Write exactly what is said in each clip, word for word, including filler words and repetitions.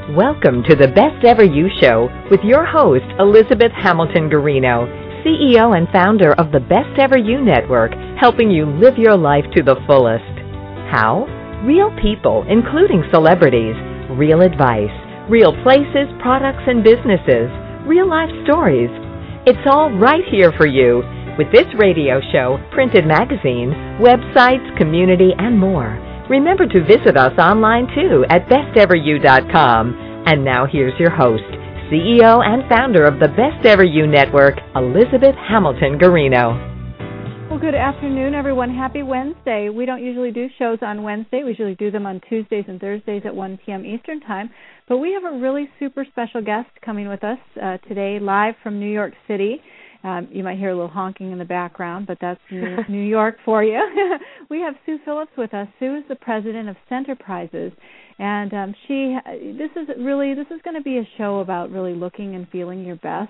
Welcome to the Best Ever You Show with your host, Elizabeth Hamilton Guarino, C E O and founder of the Best Ever You Network, helping you live your life to the fullest. How? Real people, including celebrities, real advice, real places, products, and businesses, real life stories. It's all right here for you with this radio show, printed magazine, websites, community, and more. Remember to visit us online, too, at best ever you dot com. And now here's your host, C E O and founder of the Best Ever You Network, Elizabeth Hamilton Guarino. Well, good afternoon, everyone. Happy Wednesday. We don't usually do shows on Wednesday. We usually do them on Tuesdays and Thursdays at one p.m. Eastern Time. But we have a really super special guest coming with us uh, today, live from New York City. Um, you might hear a little honking in the background, but that's New, New York for you. We have Sue Phillips with us. Sue is the president of Centerprises, and um, she. This is really this is going to be a show about really looking and feeling your best.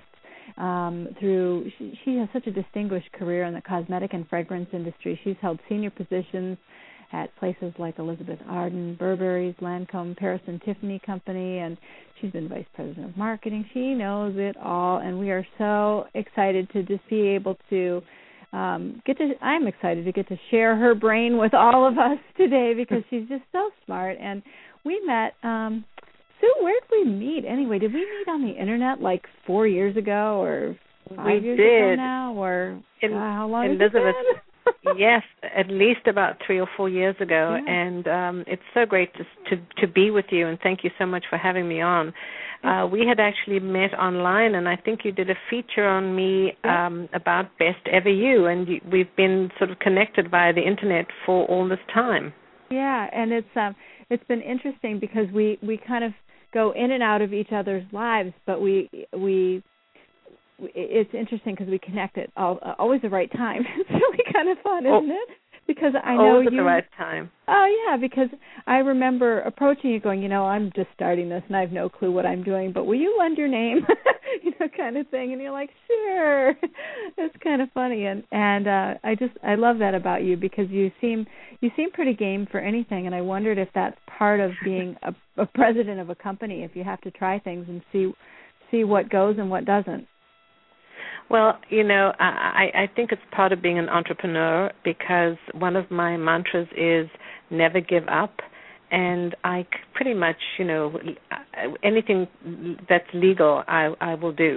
Um, through she, she has such a distinguished career in the cosmetic and fragrance industry. She's held senior positions at places like Elizabeth Arden, Burberry's, Lancome, Paris and Tiffany Company, and she's been vice president of marketing. She knows it all, and we are so excited to just be able to um, get to. I'm excited to get to share her brain with all of us today because she's just so smart. And we met. Um, Sue, where did we meet anyway? Did we meet on the internet like four years ago or five we years did. ago now? Or in, wow, how long Elizabeth, has it been? Yes, at least about three or four years ago, yeah. and um, it's so great to, to to be with you, and thank you so much for having me on. Uh, we had actually met online, and I think you did a feature on me um, about Best Ever You, and you, we've been sort of connected via the internet for all this time. Yeah, and it's um, it's been interesting because we, we kind of go in and out of each other's lives, but we we. It's interesting because we connect at all, uh, always the right time. It's really kind of fun, isn't oh, it? Because I know always you. at the right time. Oh yeah, because I remember approaching you, going, you know, I'm just starting this and I have no clue what I'm doing, but will you lend your name, you know, kind of thing. And you're like, sure. It's kind of funny, and and uh, I just I love that about you because you seem you seem pretty game for anything, and I wondered if that's part of being a, a president of a company, if you have to try things and see see what goes and what doesn't. Well, you know, I, I think it's part of being an entrepreneur because one of my mantras is never give up. And I pretty much, you know, anything that's legal, I, I will do.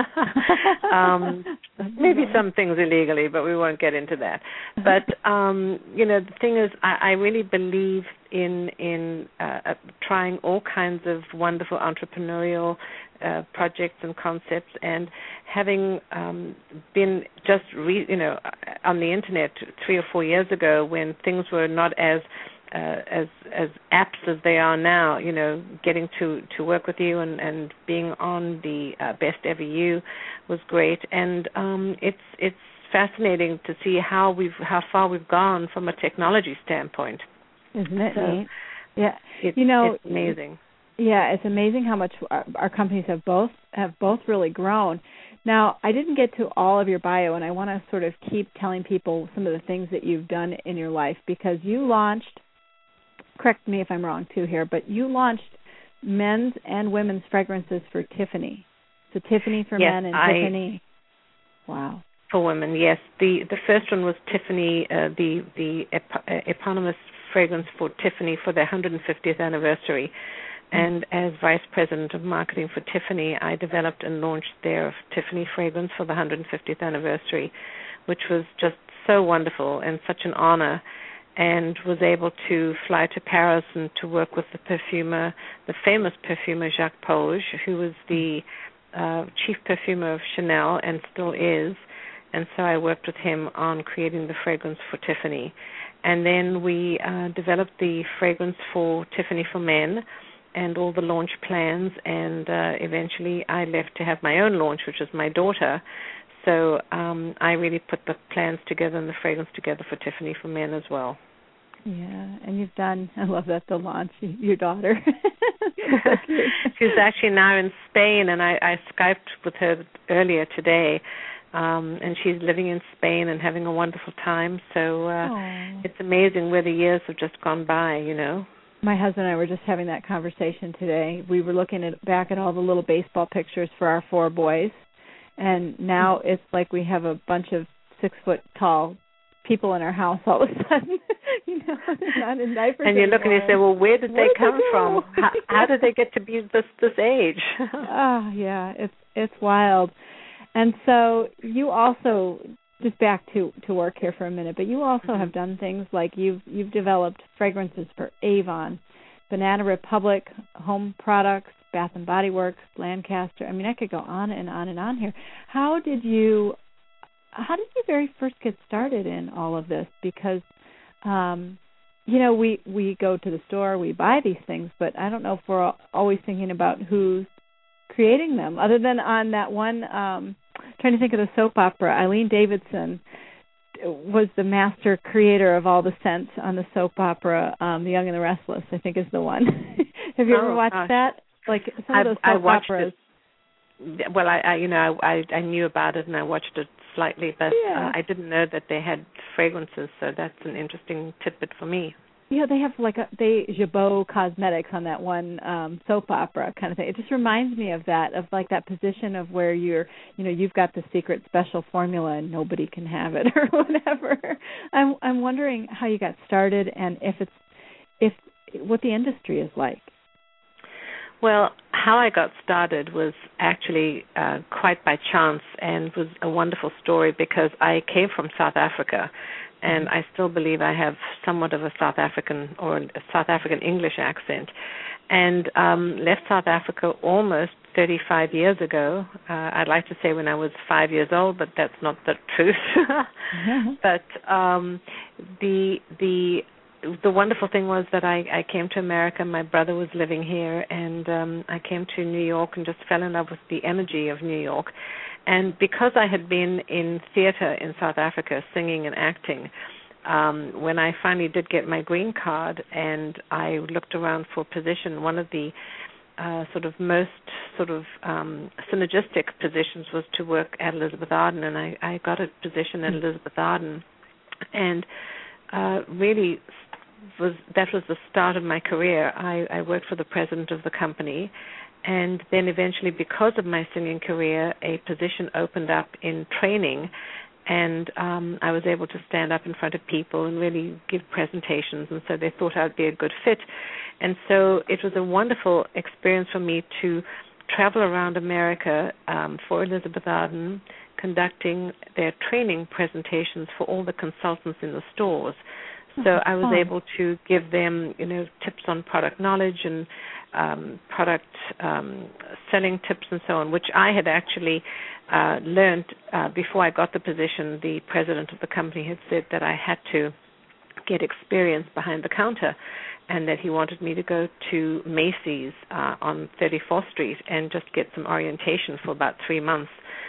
um, maybe some things illegally, but we won't get into that. But, um, you know, the thing is, I, I really believe in in uh, trying all kinds of wonderful entrepreneurial uh, projects and concepts, and having um, been just, re- you know, on the internet three or four years ago when things were not as Uh, as as apt as they are now, you know, getting to, to work with you and, and being on the uh, Best Ever You was great, and um, it's it's fascinating to see how we've how far we've gone from a technology standpoint. Isn't it so neat? Yeah, it, you know, it's amazing. Yeah, it's amazing how much our, our companies have both have both really grown. Now, I didn't get to all of your bio, and I want to sort of keep telling people some of the things that you've done in your life because you launched. Correct me if I'm wrong, too, here, but you launched men's and women's fragrances for Tiffany. So Tiffany for yes, men and I, Tiffany. Wow. For women, yes. The the first one was Tiffany, uh, the, the ep- uh, eponymous fragrance for Tiffany for their one hundred fiftieth anniversary. And as vice president of marketing for Tiffany, I developed and launched their Tiffany fragrance for the one hundred fiftieth anniversary, which was just so wonderful and such an honor. And was able to fly to Paris and to work with the perfumer, the famous perfumer Jacques Polge, who was the uh, chief perfumer of Chanel and still is. And so I worked with him on creating the fragrance for Tiffany. And then we uh, developed the fragrance for Tiffany for Men and all the launch plans. And uh, eventually I left to have my own launch, which was my daughter. So um, I really put the plans together and the fragrance together for Tiffany for Men as well. Yeah, and you've done, I love that, the launch, your daughter. She's actually now in Spain, and I, I Skyped with her earlier today, um, and she's living in Spain and having a wonderful time. So uh, it's amazing where the years have just gone by, you know. My husband and I were just having that conversation today. We were looking at back at all the little baseball pictures for our four boys, and now it's like we have a bunch of six foot tall people in our house all of a sudden. You know, not in diapers. And you look anymore. and you say, well, where did where they did come they from? How, how did they get to be this this age? Oh yeah, it's it's wild. And so you also, just back to, to work here for a minute, but you also mm-hmm. have done things like you've you've developed fragrances for Avon, Banana Republic, Home Products, Bath and Body Works, Lancaster. I mean, I could go on and on and on here. How did you how did you very first get started in all of this? Because um, you know, we we go to the store, we buy these things, but I don't know if we're always thinking about who's creating them, other than on that one. Um, trying to think of the soap opera. Eileen Davidson was the master creator of all the scents on the soap opera. Um, The Young and the Restless, I think, is the one. Have you oh, ever watched gosh. that? Like some I've, of those soap I watched operas. It. Well, I, I you know I, I knew about it and I watched it slightly, but yeah. uh, I didn't know that they had fragrances. So that's an interesting tidbit for me. Yeah, they have like a, they Jabot Cosmetics on that one um, soap opera kind of thing. It just reminds me of that, of like that position of where you're, you know, you've got the secret special formula and nobody can have it or whatever. I'm I'm wondering how you got started and if it's if what the industry is like. Well, how I got started was actually uh, quite by chance and was a wonderful story because I came from South Africa. And I still believe I have somewhat of a South African or a South African English accent, and um, left South Africa almost thirty-five years ago. Uh, I'd like to say when I was five years old, but that's not the truth. mm-hmm. But um, the the the wonderful thing was that I, I came to America. My brother was living here, and um, I came to New York and just fell in love with the energy of New York. And because I had been in theater in South Africa, singing and acting, um, when I finally did get my green card and I looked around for a position, one of the uh, sort of most sort of um, synergistic positions was to work at Elizabeth Arden, and I, I got a position at Elizabeth Arden, and uh, really was that was the start of my career. I, I worked for the president of the company. And then eventually, because of my singing career, a position opened up in training, and um, I was able to stand up in front of people and really give presentations, and so they thought I'd be a good fit. And so it was a wonderful experience for me to travel around America um, for Elizabeth Arden, conducting their training presentations for all the consultants in the stores. So I was able to give them, you know, tips on product knowledge and um, product um, selling tips and so on, which I had actually uh, learned uh, before I got the position. The president of the company had said that I had to get experience behind the counter and that he wanted me to go to Macy's uh, on thirty-fourth Street and just get some orientation for about three months.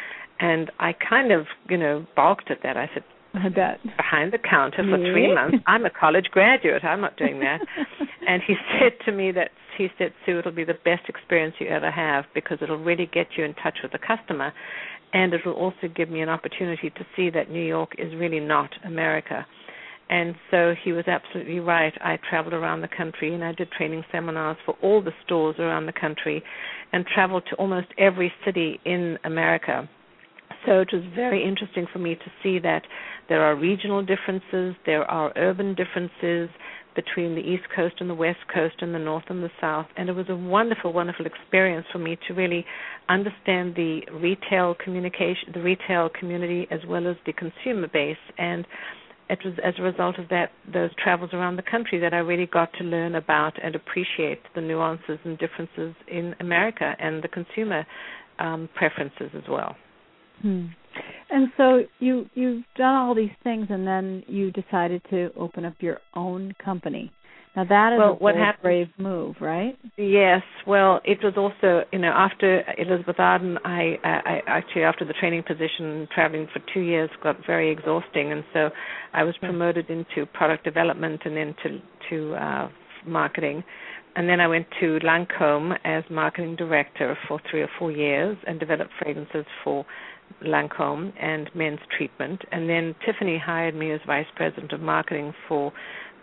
And I kind of, you know, balked at that. I said, I bet. Behind the counter for yeah. three months. I'm a college graduate. I'm not doing that. And he said to me that, he said, Sue, it'll be the best experience you ever have because it'll really get you in touch with the customer. And it will also give me an opportunity to see that New York is really not America. And so he was absolutely right. I traveled around the country and I did training seminars for all the stores around the country and traveled to almost every city in America. So it was very interesting for me to see that there are regional differences, there are urban differences between the East Coast and the West Coast and the North and the South. And it was a wonderful, wonderful experience for me to really understand the retail communication, the retail community as well as the consumer base. And it was as a result of that, those travels around the country, that I really got to learn about and appreciate the nuances and differences in America and the consumer um, preferences as well. Hmm. And so you, you've done all these things, and then you decided to open up your own company. Now, that is well, a what happened, brave move, right? Yes. Well, it was also, you know, after Elizabeth Arden, I, I, I actually, after the training position, traveling for two years got very exhausting, and so I was promoted into product development and then to, to uh, marketing. And then I went to Lancôme as marketing director for three or four years and developed fragrances for Lancôme and men's treatment. And then Tiffany hired me as vice president of marketing for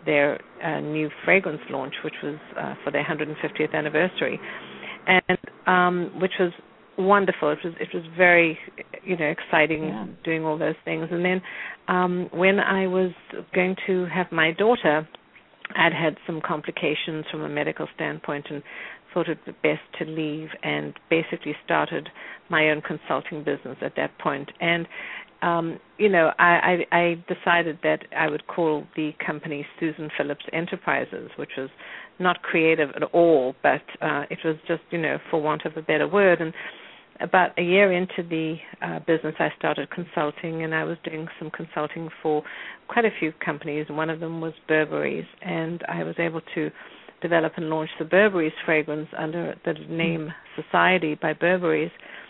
their uh, new fragrance launch, which was uh, for their one hundred fiftieth anniversary, and um, which was wonderful. It was it was very, you know, exciting yeah. doing all those things. And then um, when I was going to have my daughter, I'd had some complications from a medical standpoint and thought it would be best to leave, and basically started my own consulting business at that point. And um, you know, I, I, I decided that I would call the company Susan Phillips Enterprises, which was not creative at all, but uh, it was just, you know, for want of a better word. And about a year into the uh, business, I started consulting, and I was doing some consulting for quite a few companies. One of them was Burberry's, and I was able to develop and launch the Burberry's fragrance under the name Society by Burberry's.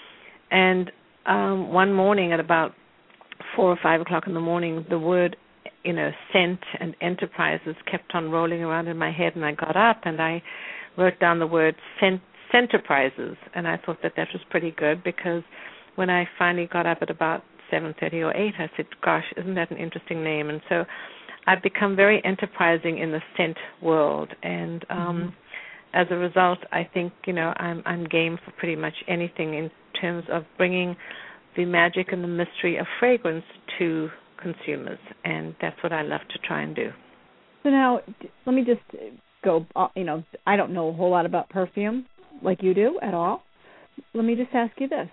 And um, one morning at about four or five o'clock in the morning, the word, you know, scent and enterprises kept on rolling around in my head, and I got up and I wrote down the word scent Enterprises, and I thought that that was pretty good, because when I finally got up at about seven thirty or eight, I said, gosh, isn't that an interesting name? And so I've become very enterprising in the scent world, and um, mm-hmm. as a result, I think, you know, I'm, I'm game for pretty much anything in terms of bringing the magic and the mystery of fragrance to consumers, and that's what I love to try and do. So now, let me just go, you know, I don't know a whole lot about perfume like you do at all. Let me just ask you this.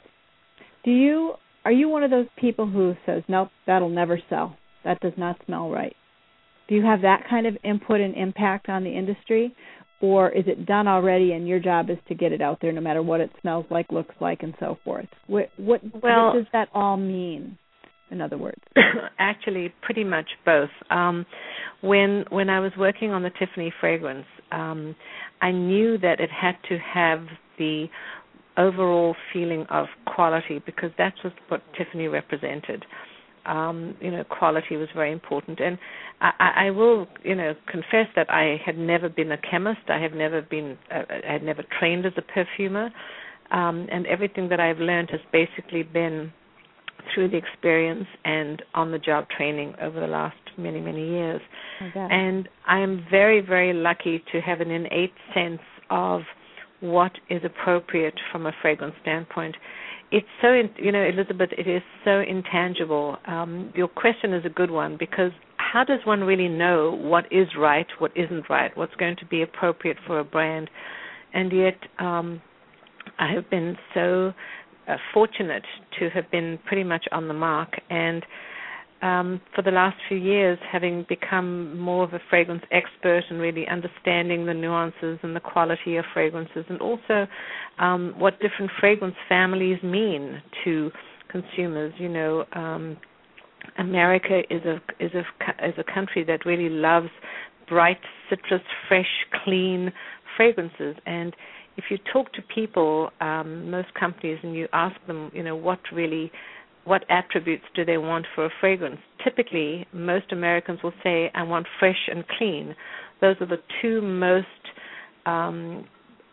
Do you, are you one of those people who says, nope, that'll never sell, that does not smell right? Do you have that kind of input and impact on the industry, or is it done already and your job is to get it out there no matter what it smells like, looks like, and so forth? What, what, well, what does that all mean, in other words? Actually, pretty much both. Um, when when I was working on the Tiffany fragrance, um, I knew that it had to have the overall feeling of quality, because that's what Tiffany represented. Um, you know, quality was very important. And I, I will, you know, confess that I had never been a chemist. I have never been, uh, I had never trained as a perfumer. Um, and everything that I've learned has basically been through the experience and on-the-job training over the last many, many years. Okay. And I am very, very lucky to have an innate sense of what is appropriate from a fragrance standpoint. It's so, you know, Elizabeth, it is so intangible. Um, your question is a good one, because how does one really know what is right, what isn't right, what's going to be appropriate for a brand? And yet um, I have been so uh, fortunate to have been pretty much on the mark, and Um, for the last few years, having become more of a fragrance expert and really understanding the nuances and the quality of fragrances, and also um, what different fragrance families mean to consumers. You know, um, America is a is a is a country that really loves bright, citrus, fresh, clean fragrances. And if you talk to people, um, most companies, and you ask them, you know, what really what attributes do they want for a fragrance? Typically, most Americans will say, I want fresh and clean. Those are the two most, um,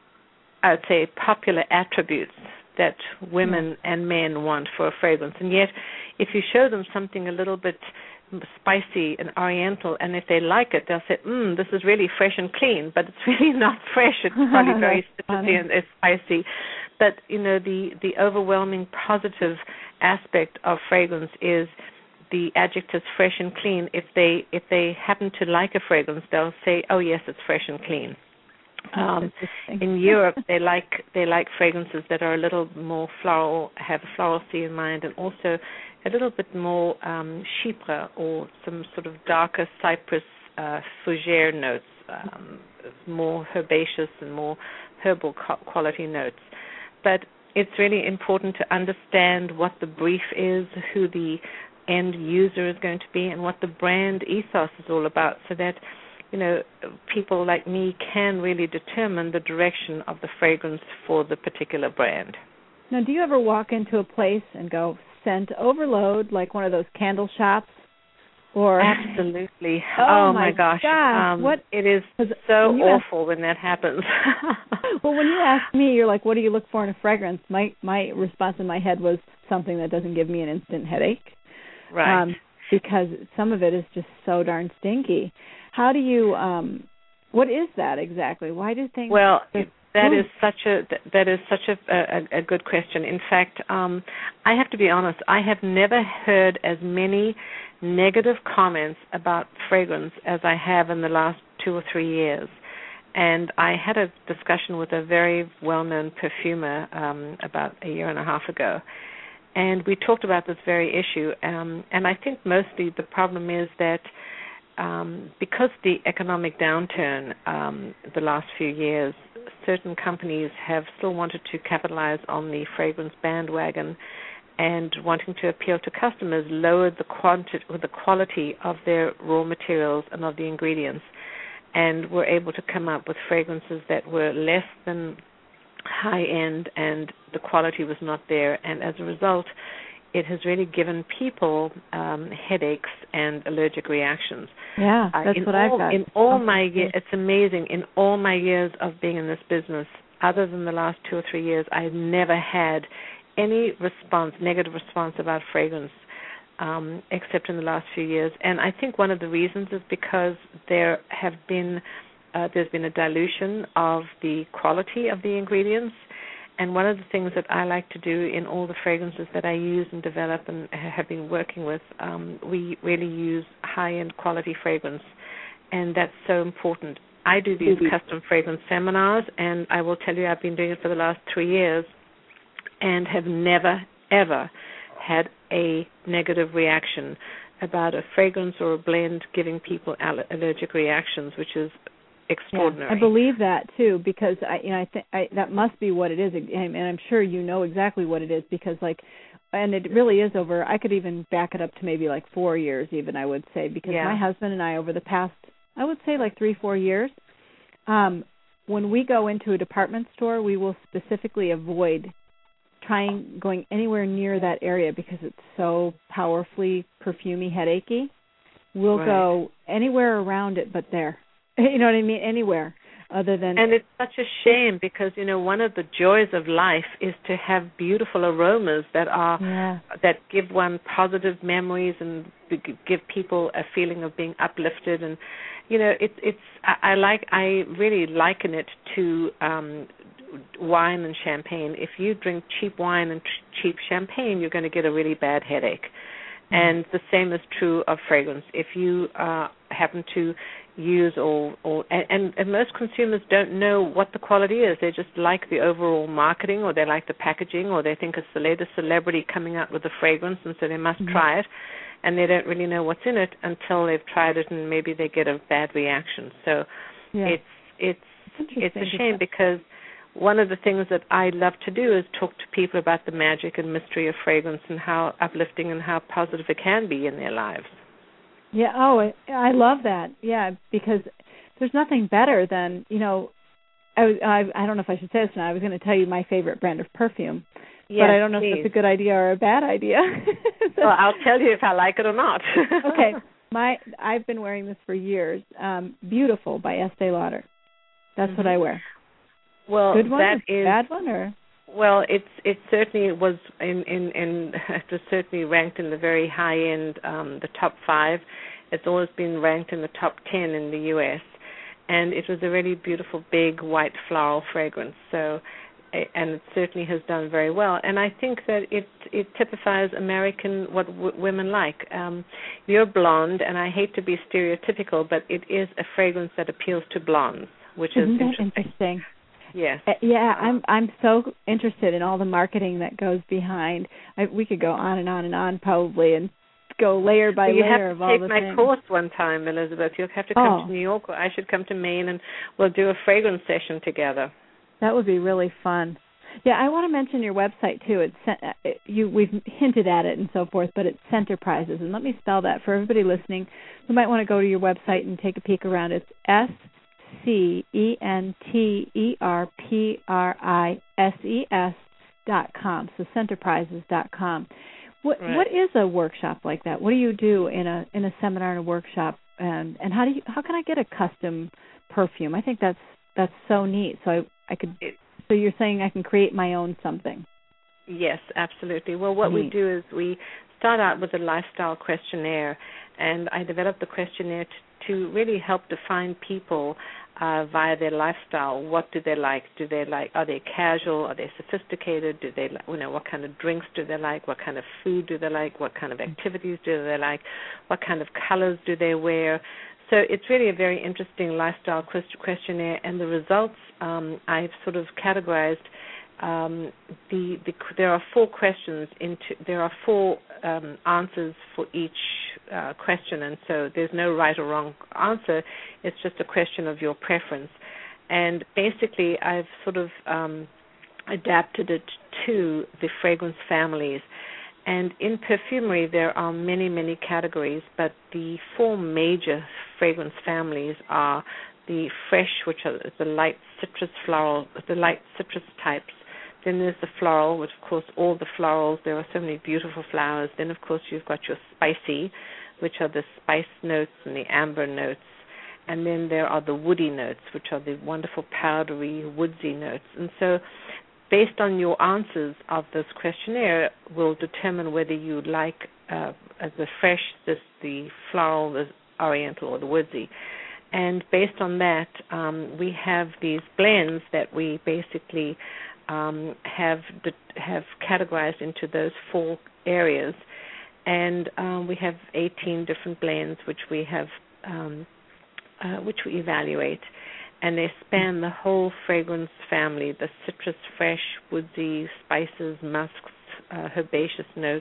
I would say, popular attributes that women yeah. and men want for a fragrance. And yet, if you show them something a little bit spicy and oriental, and if they like it, they'll say, mm, this is really fresh and clean, but it's really not fresh. It's probably very citrusy and it's spicy. But, you know, the, the overwhelming positive aspect of fragrance is the adjectives fresh and clean. If they if they happen to like a fragrance, they'll say, oh, yes, it's fresh and clean. Um, in Europe, they like they like fragrances that are a little more floral, have a floralcy in mind, and also a little bit more um, chypre, or some sort of darker cypress uh, fougere notes, um, more herbaceous and more herbal quality notes. But it's really important to understand what the brief is, who the end user is going to be, and what the brand ethos is all about, so that, you know, people like me can really determine the direction of the fragrance for the particular brand. Now, do you ever walk into a place and go, scent overload, like one of those candle shops? Or Absolutely. Oh, oh my, my gosh. gosh. Um, what? It is so when awful ask, when that happens. Well, when you ask me, you're like, what do you look for in a fragrance? My my response in my head was something that doesn't give me an instant headache. Right. Um, because some of it is just so darn stinky. how do you? Um, what is that exactly? Why do things? Well, that is such a that is such a a, a good question. In fact, um, I have to be honest. I have never heard as many negative comments about fragrance as I have in the last two or three years. And I had a discussion with a very well-known perfumer um, about a year and a half ago, and we talked about this very issue. Um, and I think mostly the problem is that um, because the economic downturn um, the last few years, certain companies have still wanted to capitalize on the fragrance bandwagon, and wanting to appeal to customers, lowered the quantity, the quality of their raw materials and of the ingredients, and were able to come up with fragrances that were less than high-end, and the quality was not there. And as a result, it has really given people um, headaches and allergic reactions. Yeah, that's uh, what all, I've got. In all okay. my years, it's amazing. In all my years of being in this business, other than the last two or three years, I've never had any response, negative response about fragrance, um, except in the last few years. And I think one of the reasons is because there have been, uh, there's been a dilution of the quality of the ingredients. And one of the things that I like to do in all the fragrances that I use and develop and have been working with, um, we really use high-end quality fragrance, and that's so important. I do these mm-hmm. custom fragrance seminars, and I will tell you I've been doing it for the last three years and have never, ever had a negative reaction about a fragrance or a blend giving people aller- allergic reactions, which is extraordinary. Yeah, I believe that too, because I, you know, I think I, that must be what it is, and I'm sure you know exactly what it is, because like, and it really is over. I could even back it up to maybe like four years, even I would say, because yeah. my husband and I, over the past, I would say like three, four years, um, when we go into a department store, we will specifically avoid trying going anywhere near that area because it's so powerfully perfumey, headachy. We'll right. go anywhere around it but there. You know what I mean? Anywhere other than... And it's such a shame because, you know, one of the joys of life is to have beautiful aromas that are yeah. that give one positive memories and give people a feeling of being uplifted. And, you know, it's it's I, I like I really liken it to um, wine and champagne. If you drink cheap wine and ch- cheap champagne, you're going to get a really bad headache. Mm-hmm. And the same is true of fragrance. If you uh, happen to use or, or and, and most consumers don't know what the quality is. They just like the overall marketing, or they like the packaging, or they think it's the latest celebrity coming out with a fragrance, and so they must mm-hmm. try it, and they don't really know what's in it until they've tried it, and maybe they get a bad reaction. So yeah. it's it's it's a shame, because one of the things that I love to do is talk to people about the magic and mystery of fragrance and how uplifting and how positive it can be in their lives. Yeah, oh, I, I love that. Yeah, because there's nothing better than, you know, I, I, I don't know if I should say this now. I was going to tell you my favorite brand of perfume, yes, but I don't know please. if that's a good idea or a bad idea. Well, I'll tell you if I like it or not. Okay, my I've been wearing this for years. Um, Beautiful by Estee Lauder. That's mm-hmm. what I wear. Well, good one, that is bad one, or? Well, it's it certainly was in in, in it was certainly ranked in the very high end, um, the top five. It's always been ranked in the top ten in the U S, and it was a really beautiful big white floral fragrance. So, and it certainly has done very well. And I think that it it typifies American what w- women like. Um, you're blonde, and I hate to be stereotypical, but it is a fragrance that appeals to blondes, which Isn't is that interesting. interesting? Yes. Uh, yeah, I'm I'm so interested in all the marketing that goes behind. I, we could go on and on and on probably, and go layer by well, you layer have of to all take the my things. course one time, Elizabeth. You'll have to come oh. to New York, or I should come to Maine, and we'll do a fragrance session together. That would be really fun. Yeah, I want to mention your website too. It's it, you. We've hinted at it and so forth, but it's Centerprises, and let me spell that for everybody listening who might want to go to your website and take a peek around. It's S C E N T E R P R I S E S dot com. So Centerprises dot com. What right. what is a workshop like that? What do you do in a in a seminar and a workshop, and and how do you how can I get a custom perfume? I think that's that's so neat. So I I could. It, so you're saying I can create my own something? Yes, absolutely. Well, what neat. we do is we start out with a lifestyle questionnaire, and I develop the questionnaire t- to really help define people uh, via their lifestyle. What do they like? Do they like? Are they casual? Are they sophisticated? Do they, you know, what kind of drinks do they like? What kind of food do they like? What kind of activities do they like? What kind of colors do they wear? So it's really a very interesting lifestyle questionnaire, and the results um, I've sort of categorized. Um, the, the there are four questions into there are four um, answers for each uh, question, and so there's no right or wrong answer. It's just a question of your preference. And basically, I've sort of um, adapted it to the fragrance families. And in perfumery, there are many, many categories, but the four major fragrance families are the fresh, which are the light citrus floral, the light citrus types. Then there's the floral, which, of course, all the florals, there are so many beautiful flowers. Then, of course, you've got your spicy, which are the spice notes and the amber notes. And then there are the woody notes, which are the wonderful powdery, woodsy notes. And so based on your answers of this questionnaire will determine whether you like uh, the fresh, this, the floral, the oriental, or the woodsy. And based on that, um, we have these blends that we basically um, have have categorized into those four areas. And um, we have eighteen different blends which we have um, uh, which we evaluate. And they span the whole fragrance family, the citrus, fresh, woodsy, spices, musks, uh, herbaceous notes,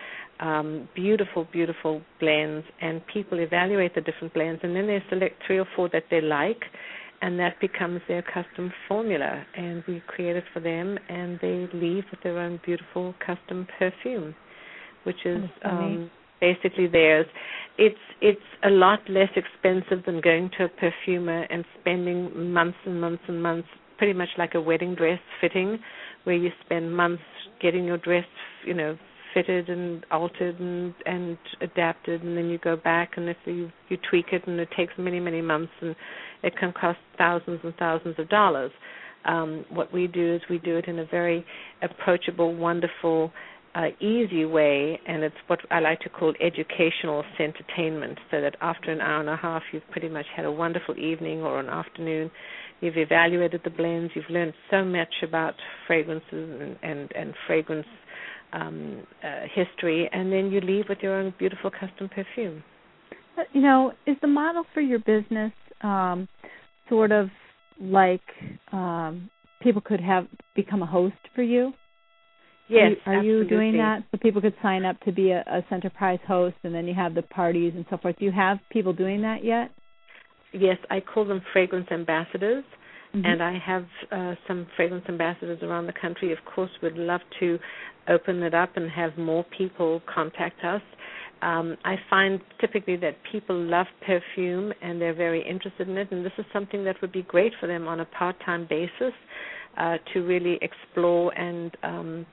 um, beautiful, beautiful blends. And people evaluate the different blends, and then they select three or four that they like, and that becomes their custom formula. And we create it for them, and they leave with their own beautiful custom perfume, which is um, basically theirs. It's it's a lot less expensive than going to a perfumer and spending months and months and months, pretty much like a wedding dress fitting, where you spend months getting your dress, you know, fitted and altered and, and adapted, and then you go back and if you, you tweak it, and it takes many, many months, and it can cost thousands and thousands of dollars. Um, what we do is we do it in a very approachable, wonderful, Uh, easy way, and it's what I like to call educational entertainment, so that after an hour and a half you've pretty much had a wonderful evening or an afternoon. You've evaluated the blends, you've learned so much about fragrances and, and, and fragrance um, uh, history, and then you leave with your own beautiful custom perfume. You know, is the model for your business um, sort of like um, people could have become a host for you? Yes, Are you, are you doing that? So people could sign up to be a, a Centerprise host, and then you have the parties and so forth. Do you have people doing that yet? Yes, I call them fragrance ambassadors, mm-hmm. and I have uh, some fragrance ambassadors around the country. Of course, we'd love to open it up and have more people contact us. Um, I find typically that people love perfume, and they're very interested in it, and this is something that would be great for them on a part-time basis uh, to really explore and um,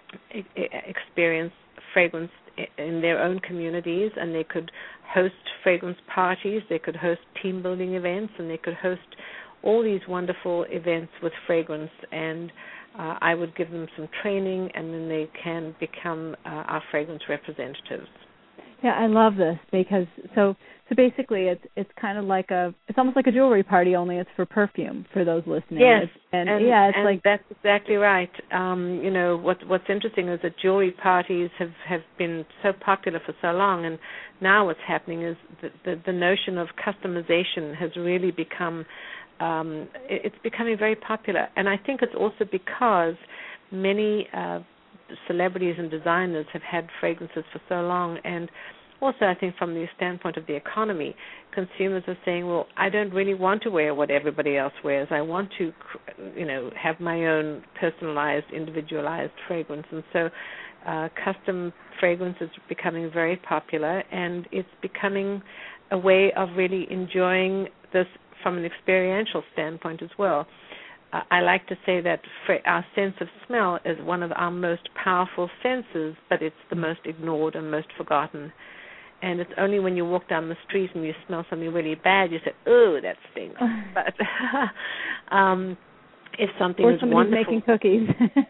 experience fragrance in their own communities, and they could host fragrance parties, they could host team building events, and they could host all these wonderful events with fragrance, and uh, I would give them some training, and then they can become uh, our fragrance representatives. Yeah, I love this because so so basically it's it's kind of like a it's almost like a jewelry party, only it's for perfume for those listening. Yes, it's, and, and yeah, it's and like that's exactly right. Um, you know what what's interesting is that jewelry parties have, have been so popular for so long, and now what's happening is the the, the notion of customization has really become um, it, it's becoming very popular, and I think it's also because many uh, celebrities and designers have had fragrances for so long, and also I think from the standpoint of the economy, consumers are saying, well, I don't really want to wear what everybody else wears. I want to, you know, have my own personalized, individualized fragrance, and so uh, custom fragrance is becoming very popular, and it's becoming a way of really enjoying this from an experiential standpoint as well. I like to say that our sense of smell is one of our most powerful senses, but it's the most ignored and most forgotten. And it's only when you walk down the street and you smell something really bad, you say, oh, that stinks. but um, if something or is somebody's wonderful. making cookies.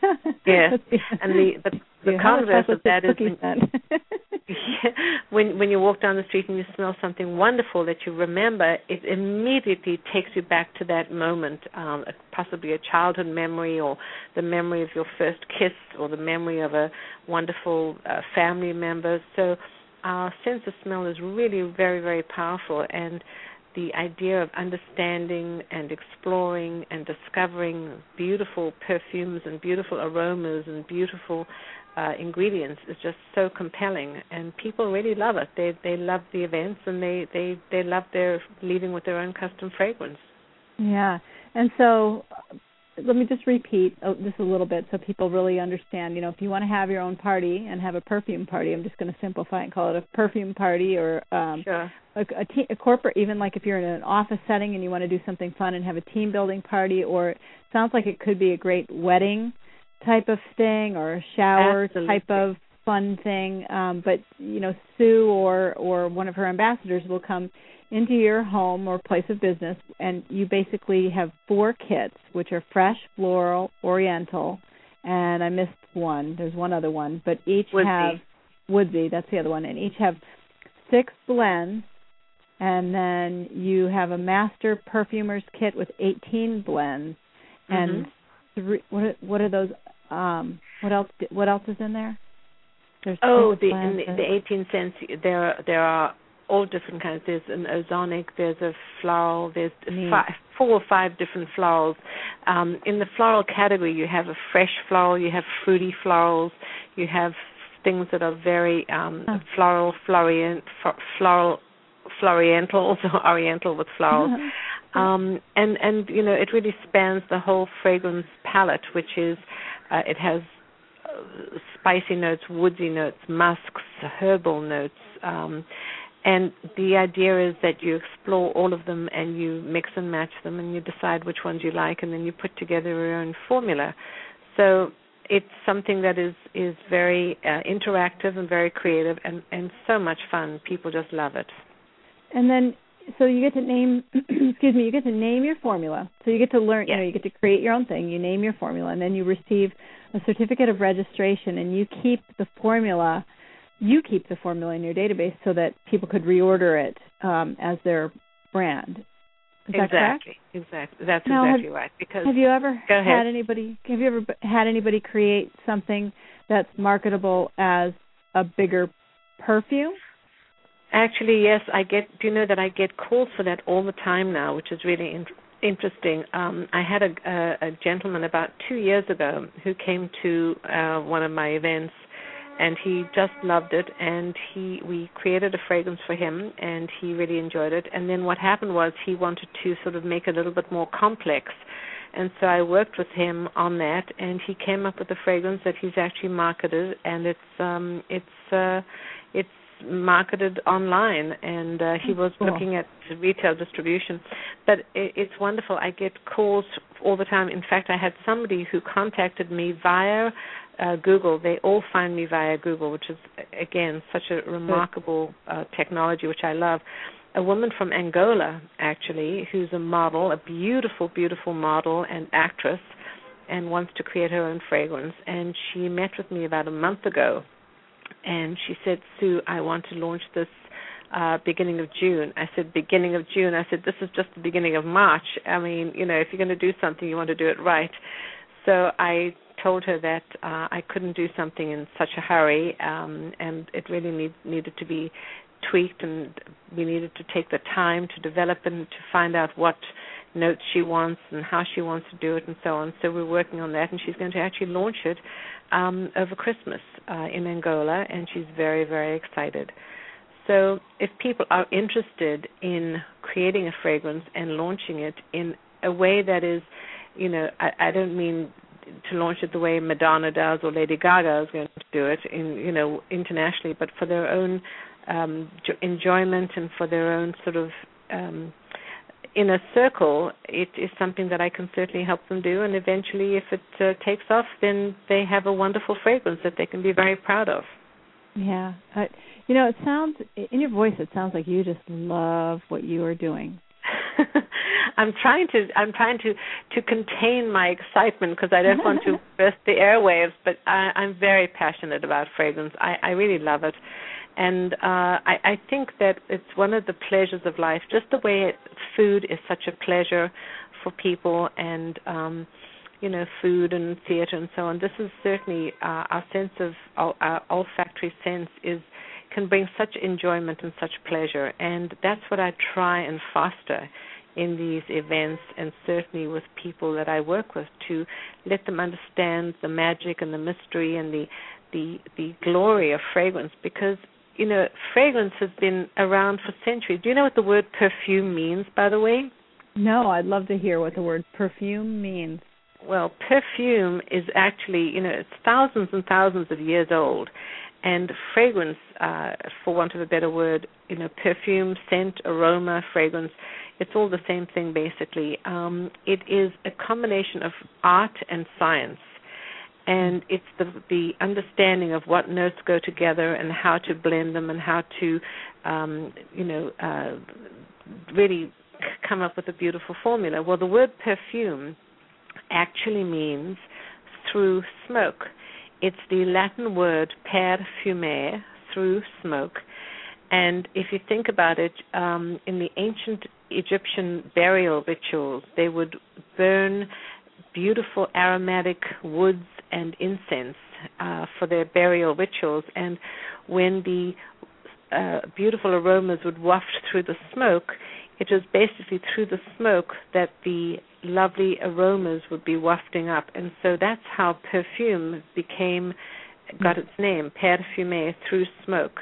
Yes, and the the, the converse of that is when, yeah, when when you walk down the street and you smell something wonderful that you remember, it immediately takes you back to that moment, um, possibly a childhood memory or the memory of your first kiss or the memory of a wonderful uh, family member. So our sense of smell is really very, very powerful, and the idea of understanding and exploring and discovering beautiful perfumes and beautiful aromas and beautiful uh, ingredients is just so compelling, and people really love it. They they love the events, and they, they, they love their leaving with their own custom fragrance. Yeah, and so let me just repeat this a little bit so people really understand. You know, if you want to have your own party and have a perfume party, I'm just going to simplify and call it a perfume party, or um, sure. a, a, te- a corporate, even like if you're in an office setting and you want to do something fun and have a team building party, or it sounds like it could be a great wedding type of thing or a shower Absolutely. type of fun thing. Um, but, you know, Sue or, or one of her ambassadors will come into your home or place of business, and you basically have four kits, which are fresh, floral, oriental, and I missed one. There's one other one, but each Woodsy. have Woodsy. That's the other one, and each have six blends, and then you have a master perfumer's kit with eighteen blends, and mm-hmm. three. What are, what are those? Um, what else? What else is in there? There's oh, the, blends, in the the eighteen cents. There there are all different kinds. There's an ozonic, there's a floral, there's five, four or five different florals. Um, in the floral category, you have a fresh floral, you have fruity florals, you have things that are very um, oh. floral, florient, floral, florientals, or oriental with florals. um, and, and, you know, it really spans the whole fragrance palette, which is, uh, it has uh, spicy notes, woodsy notes, musks, herbal notes, um, and the idea is that you explore all of them and you mix and match them and you decide which ones you like, and then you put together your own formula. So it's something that is, is very uh, interactive and very creative and, and so much fun. People just love it. And then, so you get to name, excuse me, you get to name your formula. So you get to learn, yes. you know, you get to create your own thing. You name your formula, and then you receive a certificate of registration, and you keep the formula You keep the formula in your database so that people could reorder it um, as their brand. Is that exactly, correct? exactly. That's now, exactly have, right. Because have you ever go ahead. had anybody? Have you ever had anybody create something that's marketable as a bigger perfume? Actually, yes. I get. Do you know that I get calls for that all the time now, which is really in, interesting. Um, I had a, a, a gentleman about two years ago who came to uh, one of my events. And he just loved it, and he we created a fragrance for him, and he really enjoyed it. And then what happened was he wanted to sort of make it a little bit more complex, and so I worked with him on that, and he came up with a fragrance that he's actually marketed, and it's um, it's uh, it's marketed online, and uh, he was cool. looking at retail distribution. But it, it's wonderful. I get calls all the time. In fact, I had somebody who contacted me via Uh, Google. They all find me via Google, which is, again, such a remarkable uh, technology, which I love. A woman from Angola, actually, who's a model, a beautiful, beautiful model and actress, and wants to create her own fragrance. And she met with me about a month ago, and she said, Sue, I want to launch this uh, beginning of June. I said, beginning of June? I said, this is just the beginning of March. I mean, you know, if you're going to do something, you want to do it right. So I told her that uh, I couldn't do something in such a hurry, um, and it really need, needed to be tweaked, and we needed to take the time to develop and to find out what notes she wants and how she wants to do it and so on. So we're working on that, and she's going to actually launch it um, over Christmas uh, in Angola, and she's very, very excited. So if people are interested in creating a fragrance and launching it in a way that is, you know, I, I don't mean to launch it the way Madonna does or Lady Gaga is going to do it, in you know, internationally, but for their own um, enjoyment and for their own sort of um, inner circle, it is something that I can certainly help them do. And eventually, if it uh, takes off, then they have a wonderful fragrance that they can be very proud of. Yeah, uh, you know, it sounds in your voice. It sounds like you just love what you are doing. I'm trying to I'm trying to to contain my excitement because I don't want to burst the airwaves. But I, I'm very passionate about fragrance. I, I really love it, and uh, I, I think that it's one of the pleasures of life. Just the way it, food is such a pleasure for people, and um, you know, food and theater and so on. This is certainly uh, our sense of our, our olfactory sense is. Can bring such enjoyment and such pleasure, and that's what I try and foster in these events, and certainly with people that I work with, to let them understand the magic and the mystery and the the, the glory of fragrance, because you know fragrance has been around for centuries. Do you know what the word perfume means, by the way? No, I'd love to hear what the word perfume means. Well, perfume is actually, you know, it's thousands and thousands of years old. And fragrance, uh, for want of a better word, you know, perfume, scent, aroma, fragrance, it's all the same thing basically. Um, it is a combination of art and science. And it's the, the understanding of what notes go together and how to blend them and how to, um, you know, uh, really come up with a beautiful formula. Well, the word perfume actually means through smoke. It's the Latin word perfumer, through smoke. And if you think about it, um, in the ancient Egyptian burial rituals, they would burn beautiful aromatic woods and incense uh, for their burial rituals. And when the uh, beautiful aromas would waft through the smoke, it was basically through the smoke that the lovely aromas would be wafting up. And so that's how perfume became, got its name, perfume, through smoke.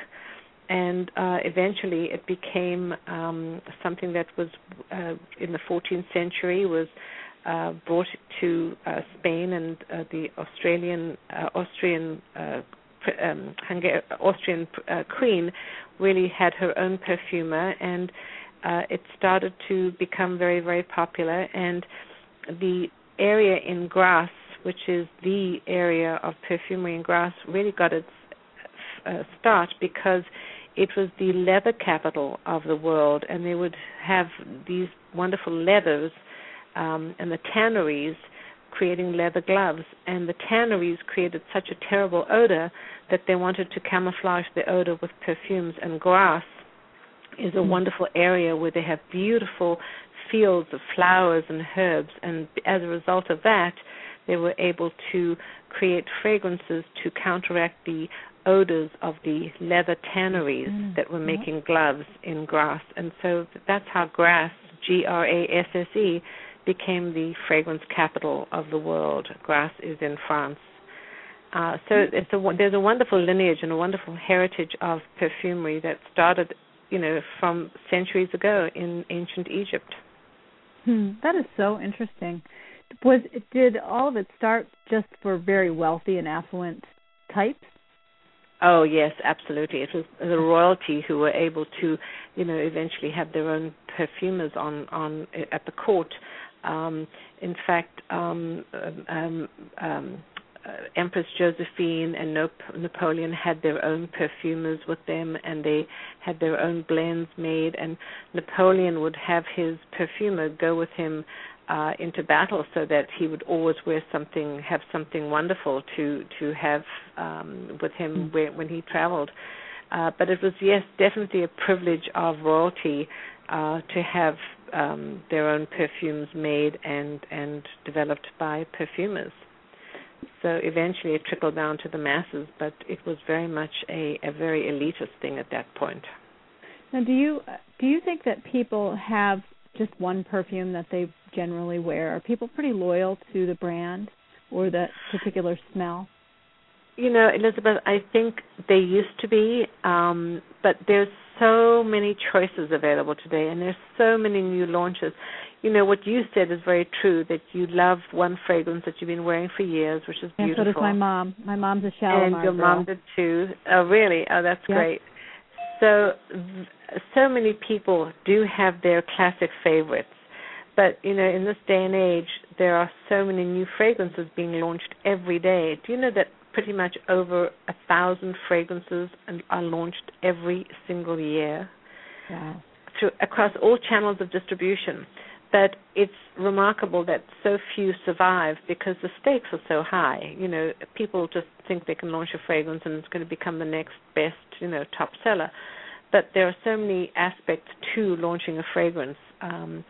And uh, eventually it became um, something that was, uh, in the fourteenth century, was uh, brought to uh, Spain, and uh, the Australian, uh, Austrian, uh, um, Hungar- Austrian uh, queen really had her own perfumer, and Uh, it started to become very, very popular, and the area in Grasse, which is the area of perfumery in Grasse, really got its uh, start because it was the leather capital of the world, and they would have these wonderful leathers um, and the tanneries creating leather gloves, and the tanneries created such a terrible odor that they wanted to camouflage the odor with perfumes, and Grasse is a wonderful area where they have beautiful fields of flowers and herbs, and as a result of that, they were able to create fragrances to counteract the odors of the leather tanneries mm. that were making gloves in Grasse. And so that's how Grasse, G R A S S E, became the fragrance capital of the world. Grasse is in France. Uh, so it's a, there's a wonderful lineage and a wonderful heritage of perfumery that started, you know, from centuries ago in ancient Egypt. Hmm, that is so interesting. Was did all of it start just for very wealthy and affluent types? Oh yes, absolutely. It was the royalty who were able to, you know, eventually have their own perfumers on on at the court. Um, in fact, um, um, um, Uh, Empress Josephine and Nop- Napoleon had their own perfumers with them, and they had their own blends made, and Napoleon would have his perfumer go with him uh, into battle so that he would always wear something, have something wonderful to, to have um, with him where, when he traveled. Uh, but it was, yes, definitely a privilege of royalty uh, to have um, their own perfumes made and, and developed by perfumers. So eventually it trickled down to the masses, but it was very much a, a very elitist thing at that point. Now, do you do you think that people have just one perfume that they generally wear? Are people pretty loyal to the brand or the particular smell? You know, Elizabeth, I think they used to be, um, but there's so many choices available today, and there's so many new launches. You know, what you said is very true, that you love one fragrance that you've been wearing for years, which is beautiful. And so does my mom. My mom's a Shalimar And your girl. mom did too. Oh, really? Oh, that's yep. great. So, so many people do have their classic favorites. But, you know, in this day and age, there are so many new fragrances being launched every day. Do you know that pretty much over a thousand fragrances are launched every single year? Wow. Through, across all channels of distribution. But it's remarkable that so few survive because the stakes are so high. You know, people just think they can launch a fragrance and it's going to become the next best, you know, top seller. But there are so many aspects to launching a fragrance. Um,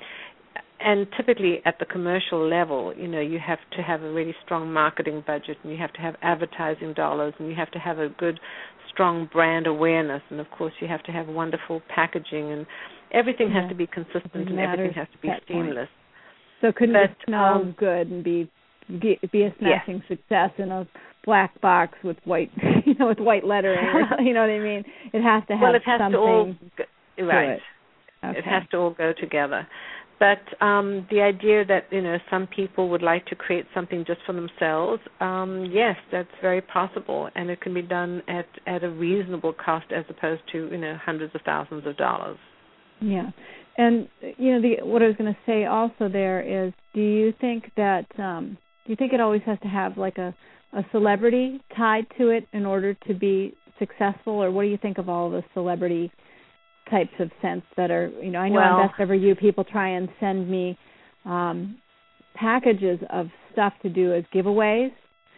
and typically at the commercial level, you know, you have to have a really strong marketing budget, and you have to have advertising dollars, and you have to have a good, strong brand awareness. And, of course, you have to have wonderful packaging, and everything yeah. has to be consistent, and matters everything has to be seamless. Point. So couldn't but, it smell um, good and be be a smashing yes. success in a black box with white, you know, with white lettering? Or, you know what I mean? It has to have well, it has something to all go, right. It. Okay. It has to all go together. But um, the idea that, you know, some people would like to create something just for themselves, um, yes, that's very possible, and it can be done at, at a reasonable cost as opposed to, you know, hundreds of thousands of dollars. Yeah. And, you know, the, what I was going to say also there is, do you think that, um, do you think it always has to have like a, a celebrity tied to it in order to be successful, or what do you think of all the celebrity types of scents that are, you know, I know well, on Best Ever You, people try and send me um, packages of stuff to do as giveaways,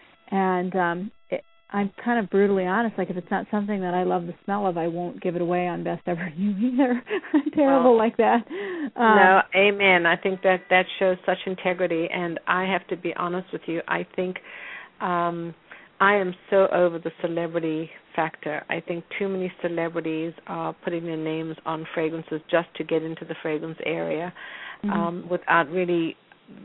and um, it, I'm kind of brutally honest, like if it's not something that I love the smell of, I won't give it away on Best Ever You either. I'm terrible well, like that. Um, no, amen. I think that that shows such integrity, and I have to be honest with you. I think um, I am so over the celebrity factor. I think too many celebrities are putting their names on fragrances just to get into the fragrance area, mm-hmm. um, without really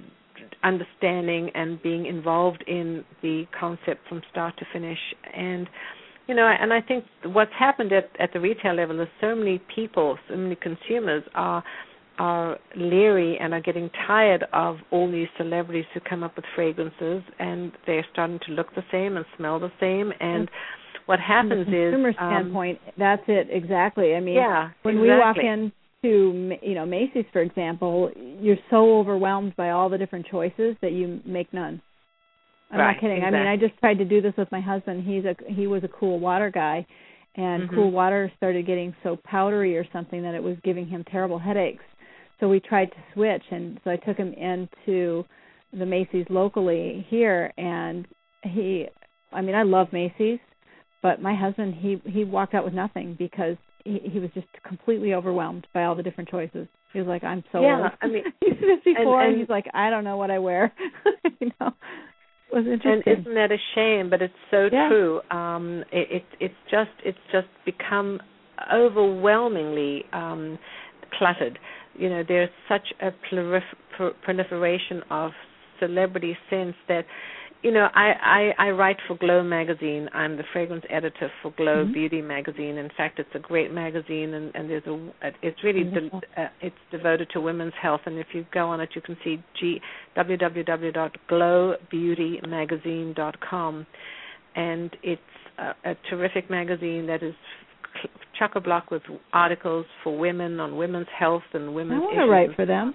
understanding and being involved in the concept from start to finish. And, you know, and I think what's happened at, at the retail level is so many people, so many consumers are are leery and are getting tired of all these celebrities who come up with fragrances, and they're starting to look the same and smell the same. And what happens From the consumer is, consumer standpoint, um, that's it exactly. I mean, yeah, when exactly. we walk into, you know, Macy's, for example, you're so overwhelmed by all the different choices that you make none. I'm right, not kidding. exactly. I mean, I just tried to do this with my husband. He's a he was a Cool Water guy, and mm-hmm. Cool Water started getting so powdery or something that it was giving him terrible headaches. So we tried to switch, and so I took him into the Macy's locally here, and he, I mean, I love Macy's, but my husband, he he walked out with nothing because he, he was just completely overwhelmed by all the different choices. He was like, I'm so yeah, old. I mean, he's fifty-four, and, and and he's like, I don't know what I wear. you know, it was interesting. And isn't that a shame? But it's so yeah. true. Um, it, it it's just it's just become overwhelmingly um, cluttered. You know, there's such a prolif- proliferation of celebrity scents that, you know, I, I, I write for Glow magazine. I'm the fragrance editor for Glow mm-hmm. Beauty magazine. In fact, it's a great magazine, and, and there's a it's really de- uh, it's devoted to women's health. And if you go on it, you can see g w w w dot glow beauty magazine dot com, and it's a, a terrific magazine that is chock-a-block with articles for women on women's health and women's issues. I want to write for them.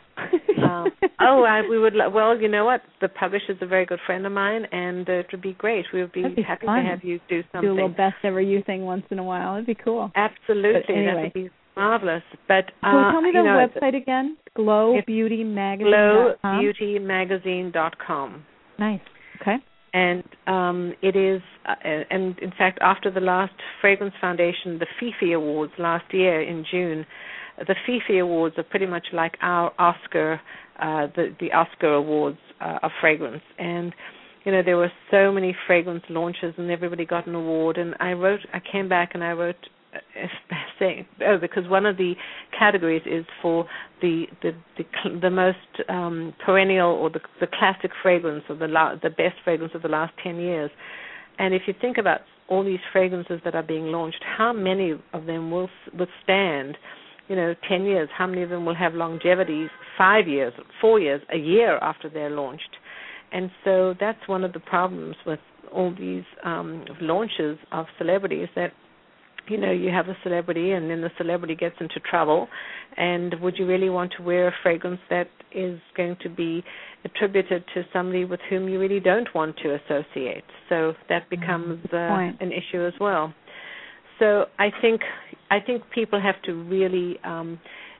um, oh, I, we would. Well, you know what? The publisher's a very good friend of mine, and uh, it would be great. We would be, be happy fun. to have you do something. Do a little Best Ever You thing once in a while. It'd be cool. Absolutely, anyway. that would be marvelous. But uh, so tell me the you know, website again. Glow Beauty Magazine. glow beauty magazine dot com. Nice. Okay. And um, it is, uh, and in fact, after the last Fragrance Foundation, the Fifi Awards last year in June, the Fifi Awards are pretty much like our Oscar, uh, the, the Oscar Awards uh, of fragrance. And, you know, there were so many fragrance launches, and everybody got an award. And I wrote, I came back and I wrote, uh, saying, oh, because one of the categories is for the the the, the most um, perennial or the, the classic fragrance or the la- the best fragrance of the last ten years. And if you think about all these fragrances that are being launched, how many of them will withstand, you know, ten years? How many of them will have longevity, five years, four years, a year after they're launched? And so that's one of the problems with all these um, launches of celebrities, that, you know, you have a celebrity and then the celebrity gets into trouble, and would you really want to wear a fragrance that is going to be attributed to somebody with whom you really don't want to associate? So that becomes uh, an issue as well. So I think I think people have to really um,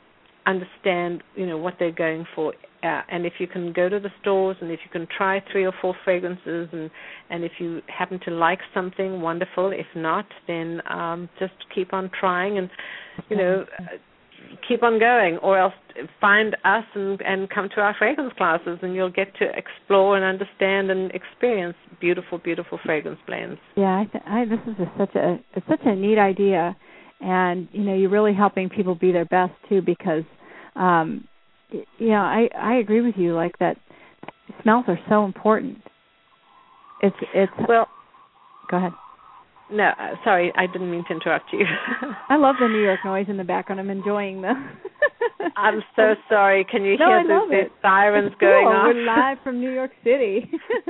understand, you know, what they're going for. Uh, and if you can go to the stores and if you can try three or four fragrances and, and if you happen to like something, wonderful. If not, then um, just keep on trying and, you know, uh, keep on going, or else find us and, and come to our fragrance classes, and you'll get to explore and understand and experience beautiful, beautiful fragrance blends. Yeah, I, th- I this is a, such a it's such a neat idea, and you know, you're really helping people be their best too, because um, you know, I I agree with you, like that. Smells are so important. It's it's well. Go ahead. No, uh, sorry, I didn't mean to interrupt you. I love the New York noise in the background. I'm enjoying the. I'm so sorry. Can you no, hear I the, love the it. sirens it's going cool. off? We're live from New York City.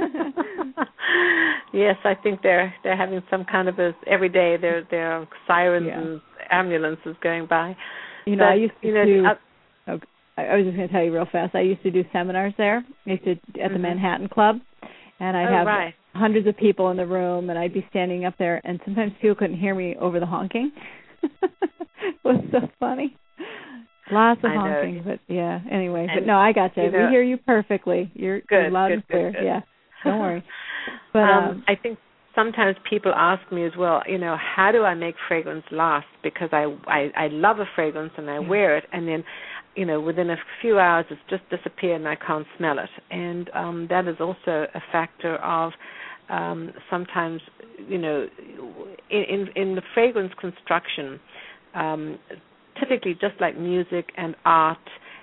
Yes, I think they're they're having some kind of a every day there there are sirens yeah. and ambulances going by. You know, but, I used to you know, do. uh, okay, I was just going to tell you real fast. I used to do seminars there. I used to at the mm-hmm. Manhattan Club, and I'd oh, have right. hundreds of people in the room, and I'd be standing up there, and sometimes people couldn't hear me over the honking. It was so funny. Lots of I honking, know. but yeah. Anyway, and, but no, I got you. you know, we hear you perfectly. You're, good, you're loud good, and clear. good, good. Yeah, don't worry. But um, um, I think sometimes people ask me as well, you know, how do I make fragrance last? Because I I, I love a fragrance and I yeah. wear it, and then, you know, within a few hours it's just disappeared and I can't smell it. And um, that is also a factor of um, sometimes, you know, in, in, in the fragrance construction, um, typically just like music and art,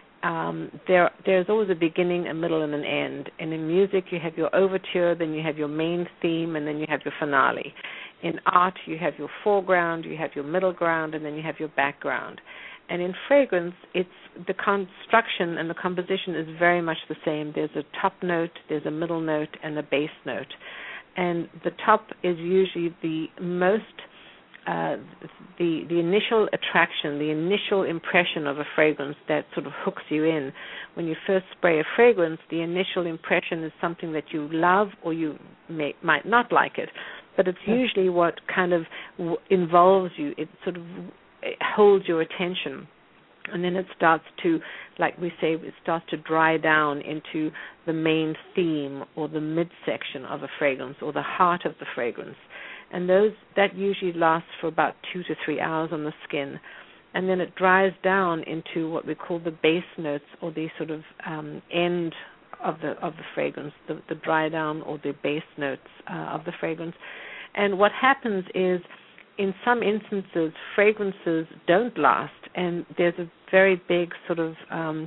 um, there there's always a beginning, a middle, and an end. And in music you have your overture, then you have your main theme, and then you have your finale. In art you have your foreground, you have your middle ground, and then you have your background. And in fragrance, it's the construction and the composition is very much the same. There's a top note, there's a middle note, and a base note. And the top is usually the most, uh, the the initial attraction, the initial impression of a fragrance that sort of hooks you in. When you first spray a fragrance, the initial impression is something that you love or you may, might not like it. But it's usually what kind of w- involves you. It sort of it holds your attention. And then it starts to, like we say, it starts to dry down into the main theme or the midsection of a fragrance or the heart of the fragrance. And those that usually lasts for about two to three hours on the skin. And then it dries down into what we call the base notes or the sort of um, end of the of the fragrance, the, the dry down or the base notes uh, of the fragrance. And what happens is, in some instances, fragrances don't last, and there's a very big sort of, um,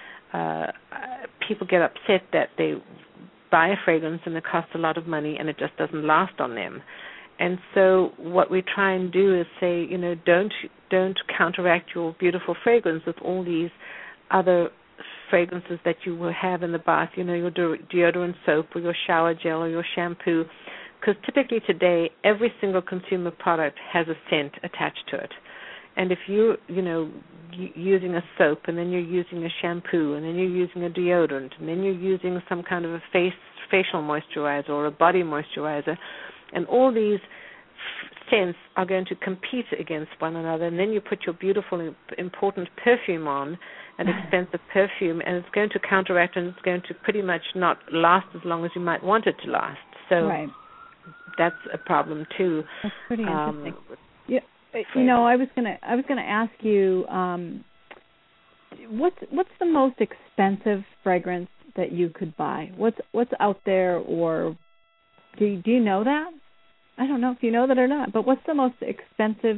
uh, people get upset that they buy a fragrance and it costs a lot of money and it just doesn't last on them. And so what we try and do is say, you know, don't don't counteract your beautiful fragrance with all these other fragrances that you will have in the bath, you know, your deodorant soap or your shower gel or your shampoo. Because typically today, every single consumer product has a scent attached to it. And if you, you know, using a soap and then you're using a shampoo and then you're using a deodorant and then you're using some kind of a face facial moisturizer or a body moisturizer, and all these f- scents are going to compete against one another, and then you put your beautiful, important perfume on, an expensive perfume, and it's going to counteract and it's going to pretty much not last as long as you might want it to last. So. Right. That's a problem too. That's pretty interesting. Um, yeah, you know, I was gonna, I was gonna ask you, um, what's what's the most expensive fragrance that you could buy? What's what's out there, or do you, do you know that? I don't know if you know that or not. But what's the most expensive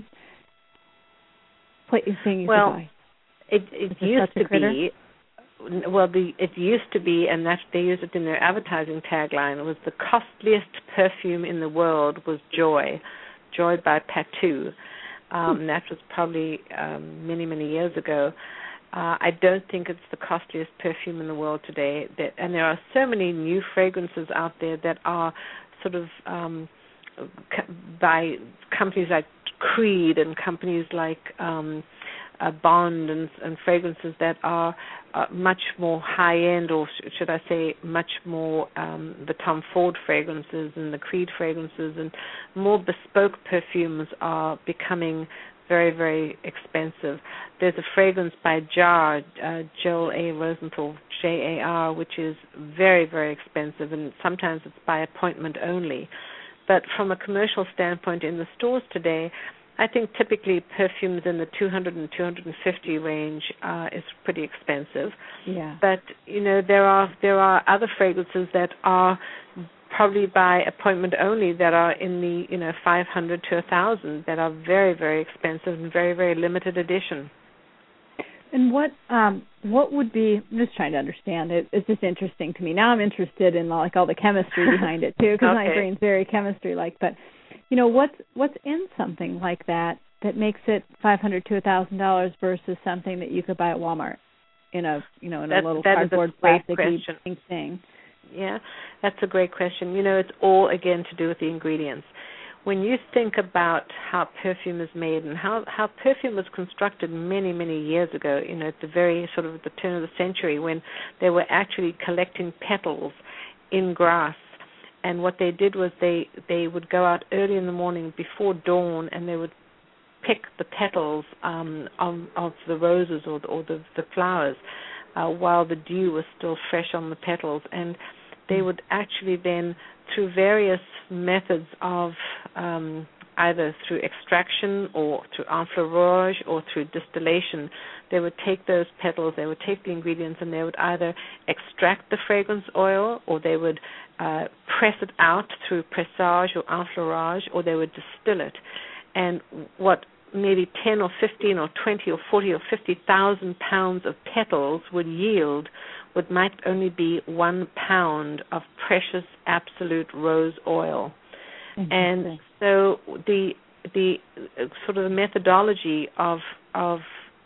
thing you well, could buy? It it used to be. Well, the, it used to be, and that they use it in their advertising tagline, it was the costliest perfume in the world was Joy, Joy by Patou. Um, hmm. That was probably um, many, many years ago. Uh, I don't think it's the costliest perfume in the world today. That, and there are so many new fragrances out there that are sort of um, by companies like Creed and companies like um, uh, Bond and, and fragrances that are uh, much more high-end, or sh- should I say much more um, the Tom Ford fragrances and the Creed fragrances, and more bespoke perfumes are becoming very, very expensive. There's a fragrance by Jar, uh, Joel A. Rosenthal, J A R, which is very, very expensive, and sometimes it's by appointment only. But from a commercial standpoint in the stores today, I think typically perfumes in the two hundred and two hundred fifty range uh, is pretty expensive. Yeah. But you know there are there are other fragrances that are probably by appointment only that are in the you know five hundred to a thousand that are very, very expensive and very, very limited edition. And what um, what would be? I'm just trying to understand it. It's just interesting to me. Now I'm interested in like all the chemistry behind it too, because okay. my brain's very chemistry-like. But you know, what's what's in something like that that makes it five hundred to a thousand dollars versus something that you could buy at Walmart in a you know in that, a little that cardboard plasticky pink thing? Yeah, that's a great question. You know, it's all again to do with the ingredients. When you think about how perfume is made and how, how perfume was constructed many, many years ago, you know, at the very sort of at the turn of the century when they were actually collecting petals in grass. And what they did was they, they would go out early in the morning before dawn and they would pick the petals um, on, of the roses or the, or the, the flowers uh, while the dew was still fresh on the petals. And they would actually then, through various methods of um, either through extraction or through enfleurage or through distillation, they would take those petals, they would take the ingredients, and they would either extract the fragrance oil or they would uh, press it out through pressage or enfleurage, or they would distill it. And what maybe ten or fifteen or twenty or forty or fifty thousand pounds of petals would yield would might only be one pound of precious absolute rose oil. Mm-hmm. And so the the uh, sort of the methodology of of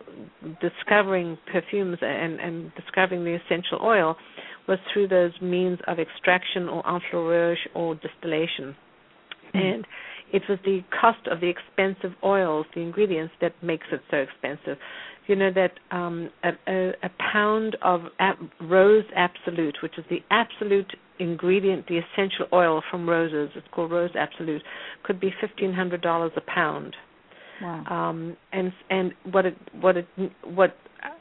discovering perfumes and, and discovering the essential oil was through those means of extraction or enfleurage or distillation. Mm-hmm. And it was the cost of the expensive oils, the ingredients, that makes it so expensive. You know that um, a, a, a pound of ab- rose absolute, which is the absolute ingredient, the essential oil from roses, it's called rose absolute, could be fifteen hundred dollars a pound. Wow. Um, and and what it what it what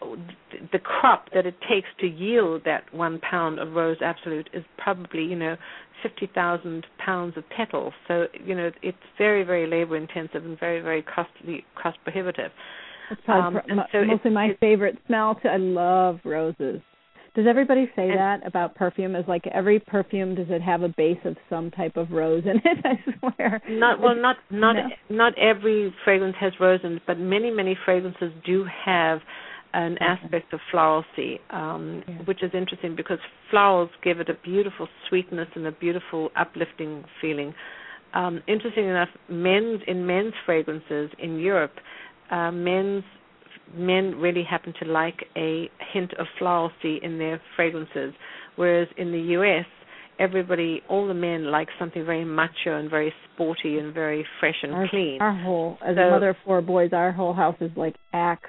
the crop that it takes to yield that one pound of rose absolute is probably you know fifty thousand pounds of petals. So you know it's very, very labor intensive and very, very costly, cost prohibitive. It's probably um, so mostly my favorite smell. Too. I love roses. Does everybody say that about perfume? Is like every perfume, does it have a base of some type of rose in it? I swear. Not well, not not no. not every fragrance has rose in it, but many many fragrances do have an okay. aspect of floralcy, um, yeah. which is interesting because florals give it a beautiful sweetness and a beautiful uplifting feeling. Um, interesting enough, men's in men's fragrances in Europe. Uh, men's men really happen to like a hint of floralcy in their fragrances, whereas in the U S, everybody, all the men like something very macho and very sporty and very fresh and our, clean. Our whole, as so, a mother of four boys, our whole house is like Axe.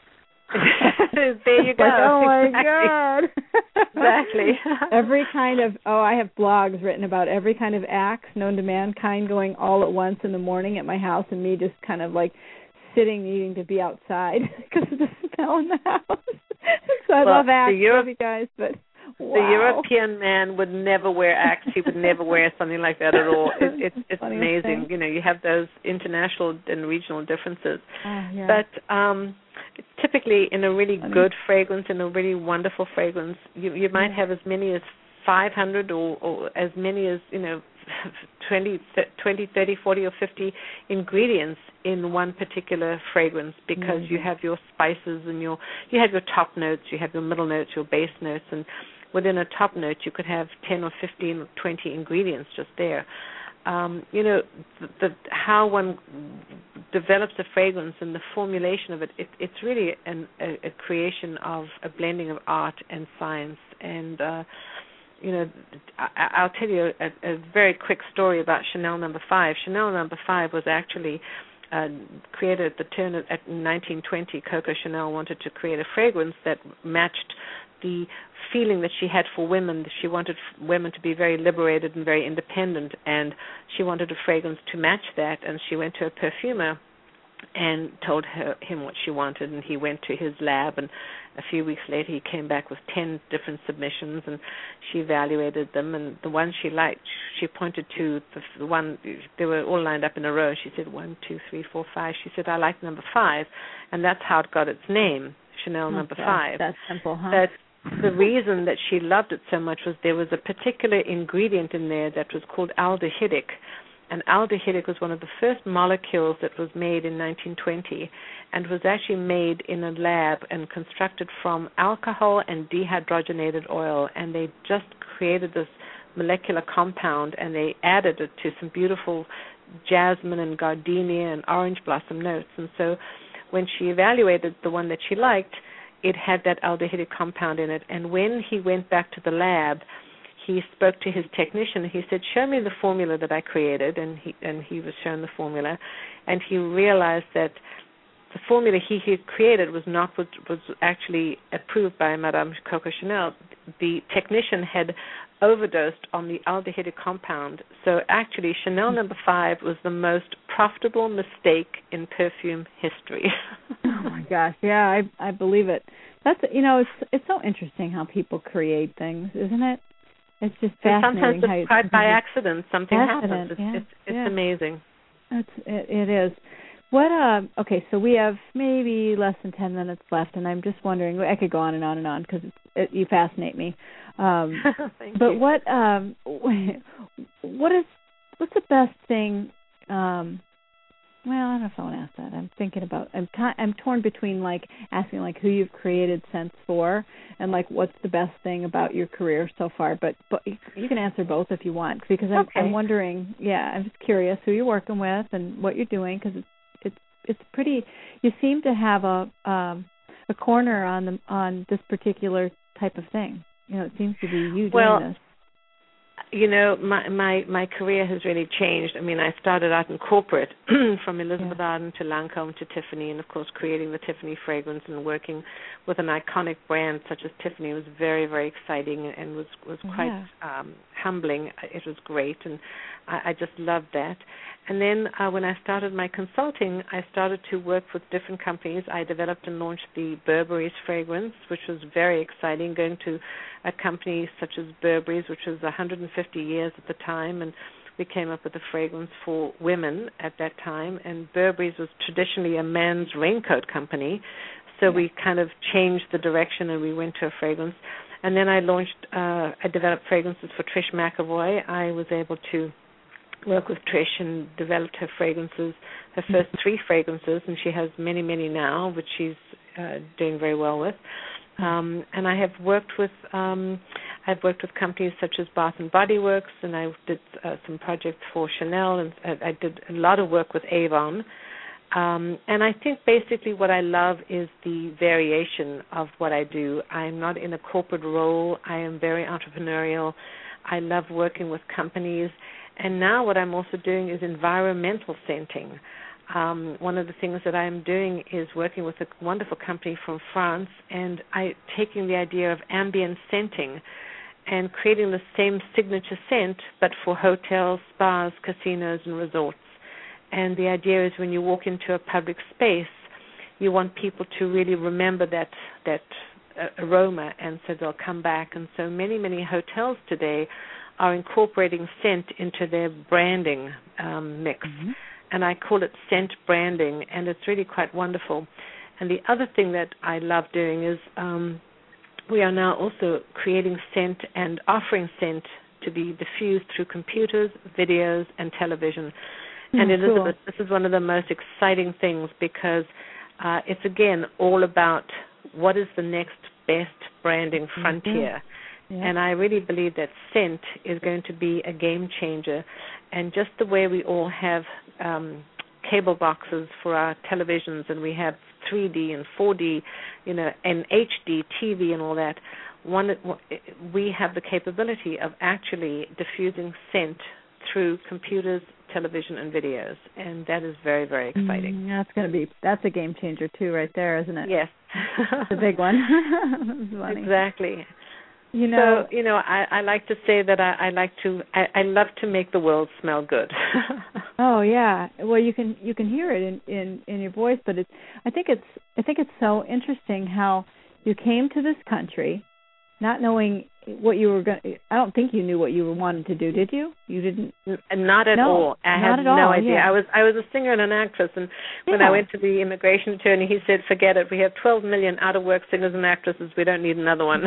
There you go. Like, oh exactly. my God. Exactly. Every kind of, oh, I have blogs written about every kind of Axe known to mankind going all at once in the morning at my house, and me just kind of like sitting needing to be outside because of the smell in the house. So I well, love Axe, Europe, you guys, but wow. The European man would never wear Axe. He would never wear something like that at all. It, it, it's amazing. You know, you have those international and regional differences. Uh, yeah. But um, typically in a really Funny. good fragrance, in a really wonderful fragrance, you, you might have as many as five hundred or, or as many as, you know, twenty, thirty, forty, or fifty ingredients in one particular fragrance because mm-hmm. you have your spices and your you have your top notes, you have your middle notes, your base notes, and within a top note you could have ten or fifteen or twenty ingredients just there. Um, you know, the, the, how one develops a fragrance and the formulation of it, it it's really an, a, a creation of a blending of art and science. And uh, you know, I, I'll tell you a, a very quick story about Chanel Number Five. Chanel Number Five was actually uh, created at the turn of at nineteen twenty. Coco Chanel wanted to create a fragrance that matched the feeling that she had for women. She wanted women to be very liberated and very independent, and she wanted a fragrance to match that. And she went to a perfumer and told her him what she wanted, and he went to his lab, and a few weeks later he came back with ten different submissions, and she evaluated them, and the one she liked, she pointed to the, the one, they were all lined up in a row. She said one, two, three, four, five. She said, I like number five, and that's how it got its name, Chanel oh, number gosh, five. That's simple, huh? But the reason that she loved it so much was there was a particular ingredient in there that was called aldehydic. And aldehydic was one of the first molecules that was made in nineteen twenty and was actually made in a lab and constructed from alcohol and dehydrogenated oil. And they just created this molecular compound, and they added it to some beautiful jasmine and gardenia and orange blossom notes. And so when she evaluated the one that she liked, it had that aldehydic compound in it. And when he went back to the lab, he spoke to his technician. He said, show me the formula that I created, and he and he was shown the formula, and he realized that the formula he had created was not what was actually approved by Madame Coco Chanel. The technician had overdosed on the aldehydic compound. So actually, Chanel number five was the most profitable mistake in perfume history. Oh my gosh, yeah, I I believe it. That's, you know, it's it's so interesting how people create things, isn't it? It's just fascinating. Sometimes it's quite by accident. Something accident, happens. It's, yeah, it's, it's yeah. amazing. It's, it, it is. What? Uh, okay, so we have maybe less than ten minutes left, and I'm just wondering. I could go on and on and on because it, it, you fascinate me. Um, Thank but you. what? Um, what is? What's the best thing? Um, well, I don't know if I want to ask that. I'm thinking about. I'm I'm torn between like asking like who you've created scents for, and like what's the best thing about your career so far. But but you can answer both if you want, because I'm, okay. I'm wondering. Yeah, I'm just curious who you're working with and what you're doing, because it's it's it's pretty. You seem to have a um, a corner on the on this particular type of thing. You know, it seems to be you well, doing this. You know, my, my my career has really changed. I mean, I started out in corporate, from Elizabeth Yeah. Arden to Lancome to Tiffany, and of course creating the Tiffany fragrance and working with an iconic brand such as Tiffany was very, very exciting and was, was quite Yeah. um, humbling. It was great, and I, I just loved that. And then uh, when I started my consulting, I started to work with different companies. I developed and launched the Burberry's fragrance, which was very exciting, going to a company such as Burberry's, which was one hundred fifty years at the time, and we came up with a fragrance for women at that time. And Burberry's was traditionally a man's raincoat company, so yeah. we kind of changed the direction and we went to a fragrance. And then I launched, uh, I developed fragrances for Trish McEvoy. I was able to work with Trish and developed her fragrances, her first three fragrances, and she has many, many now, which she's uh, doing very well with. Um, and I have worked with, um, I've worked with companies such as Bath and Body Works, and I did uh, some projects for Chanel, and I, I did a lot of work with Avon. Um, and I think basically what I love is the variation of what I do. I'm not in a corporate role. I am very entrepreneurial. I love working with companies. And now what I'm also doing is environmental scenting. Um, one of the things that I'm doing is working with a wonderful company from France, and I taking the idea of ambient scenting and creating the same signature scent, but for hotels, spas, casinos, and resorts. And the idea is when you walk into a public space, you want people to really remember that that uh, aroma, and so they'll come back. And so many, many hotels today are incorporating scent into their branding um, mix. Mm-hmm. And I call it scent branding, and it's really quite wonderful. And the other thing that I love doing is um, we are now also creating scent and offering scent to be diffused through computers, videos, and television. Mm, and Elizabeth, cool. This is one of the most exciting things because uh, it's, again, all about what is the next best branding frontier. Mm-hmm. Yeah. And I really believe that scent is going to be a game changer. And just the way we all have um, cable boxes for our televisions, and we have three D and four D, you know, and H D T V and all that, one we have the capability of actually diffusing scent through computers, television, and videos, and that is very, very exciting. Mm, that's going to be that's a game changer too, right there, isn't it? Yes, it's a big one. Exactly. You know, so, you know, I, I like to say that I, I like to, I, I love to make the world smell good. Oh yeah. Well, you can you can hear it in, in, in your voice, but it's I think it's I think it's so interesting how you came to this country, not knowing what you were going. I don't think you knew what you were wanting to do, did you? You didn't. Not at no, all. I not had at no all, idea. Yeah. I was I was a singer and an actress, and when yeah. I went to the immigration attorney, he said, "Forget it. We have twelve million out of work singers and actresses. We don't need another one."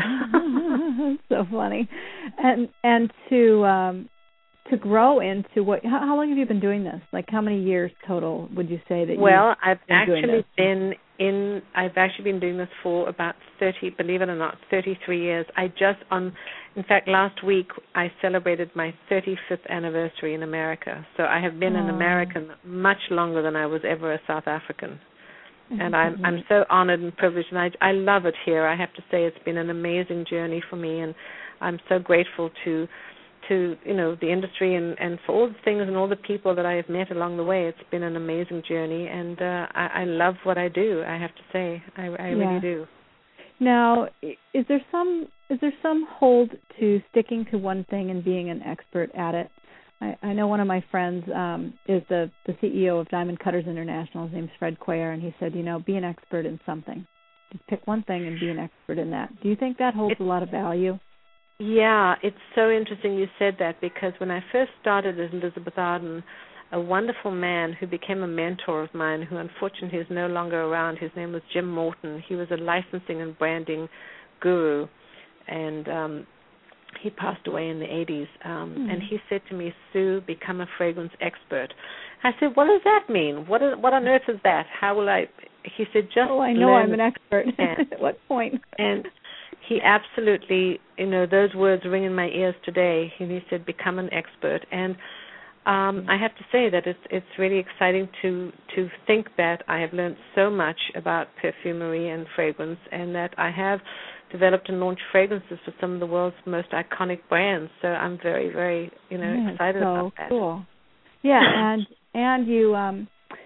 So funny, and and to um, to grow into what? How, how long have you been doing this? Like, how many years total would you say that? Well, you've I've been actually doing this? been in. I've actually been doing this for about thirty. Believe it or not, thirty-three years. I just on. In fact, last week I celebrated my thirty-fifth anniversary in America. So I have been oh. an American much longer than I was ever a South African. And I'm I'm so honored and privileged, and I I love it here. I have to say it's been an amazing journey for me, and I'm so grateful to to you know the industry and, and for all the things and all the people that I have met along the way. It's been an amazing journey, and uh, I, I love what I do. I have to say, I, I yeah. really do. Now, is there some is there some hold to sticking to one thing and being an expert at it? I, I know one of my friends um, is the, the C E O of Diamond Cutters International. His name's Fred Quayer, and he said, you know, be an expert in something. Just pick one thing and be an expert in that. Do you think that holds It, a lot of value? Yeah, it's so interesting you said that, because when I first started at Elizabeth Arden, a wonderful man who became a mentor of mine, who unfortunately is no longer around, his name was Jim Morton. He was a licensing and branding guru, and um, he passed away in the eighties. Um, mm. And he said to me, Sue, become a fragrance expert. I said, what does that mean? What, is, what on earth is that? How will I? He said, just oh, I know learn. I'm an expert. At what point? And he absolutely, you know, those words ring in my ears today. And he said, become an expert. And um, I have to say that it's it's really exciting to to think that I have learned so much about perfumery and fragrance, and that I have developed and launched fragrances for some of the world's most iconic brands. So I'm very, very, you know, yeah, excited so about that. Cool. Yeah, and and you, um,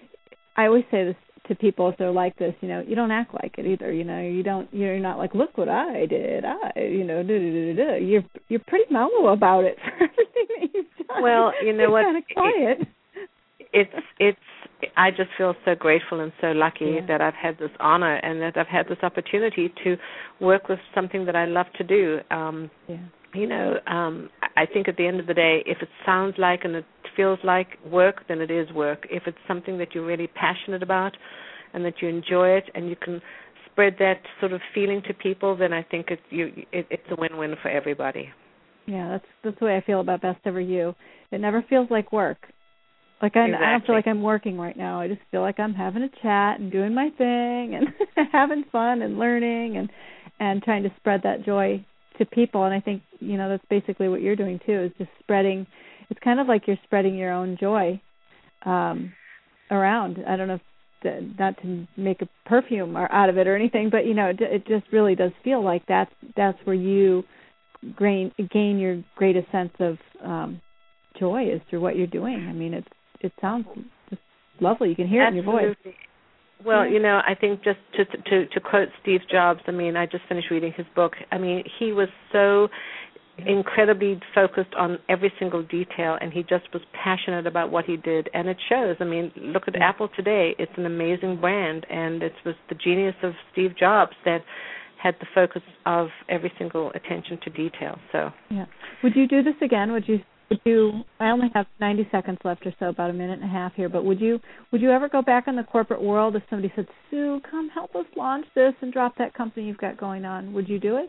I always say this to people if they're like this, you know, you don't act like it either. You know, you don't, you're not like, look what I did. I, you know, do do do do. You're you're pretty mellow about it for everything that you've done. Well, you know you're what? Kind of quiet. It, it's it's. I just feel so grateful and so lucky yeah. that I've had this honor and that I've had this opportunity to work with something that I love to do. Um, yeah. You know, um, I think at the end of the day, if it sounds like and it feels like work, then it is work. If it's something that you're really passionate about and that you enjoy it and you can spread that sort of feeling to people, then I think it, you, it, it's a win-win for everybody. Yeah, that's that's the way I feel about Best Ever You. It never feels like work. Like I, exactly. I don't feel like I'm working right now. I just feel like I'm having a chat and doing my thing and having fun and learning and and trying to spread that joy to people. And I think, you know, that's basically what you're doing too, is just spreading. It's kind of like you're spreading your own joy um, around. I don't know if to, not to make a perfume or out of it or anything, but you know, it, it just really does feel like that's that's where you gain gain your greatest sense of um, joy, is through what you're doing. I mean, it's it sounds just lovely. You can hear Absolutely. it in your voice. Well, yeah. you know, I think just to, to to quote Steve Jobs, I mean, I just finished reading his book. I mean, he was so incredibly focused on every single detail, and he just was passionate about what he did, and it shows. I mean, look at yeah. Apple today. It's an amazing brand, and it was the genius of Steve Jobs that had the focus of every single attention to detail. So, yeah. Would you do this again? Would you? Would you? I only have ninety seconds left or so, about a minute and a half here. But would you? Would you ever go back in the corporate world if somebody said, "Sue, come help us launch this and drop that company you've got going on"? Would you do it?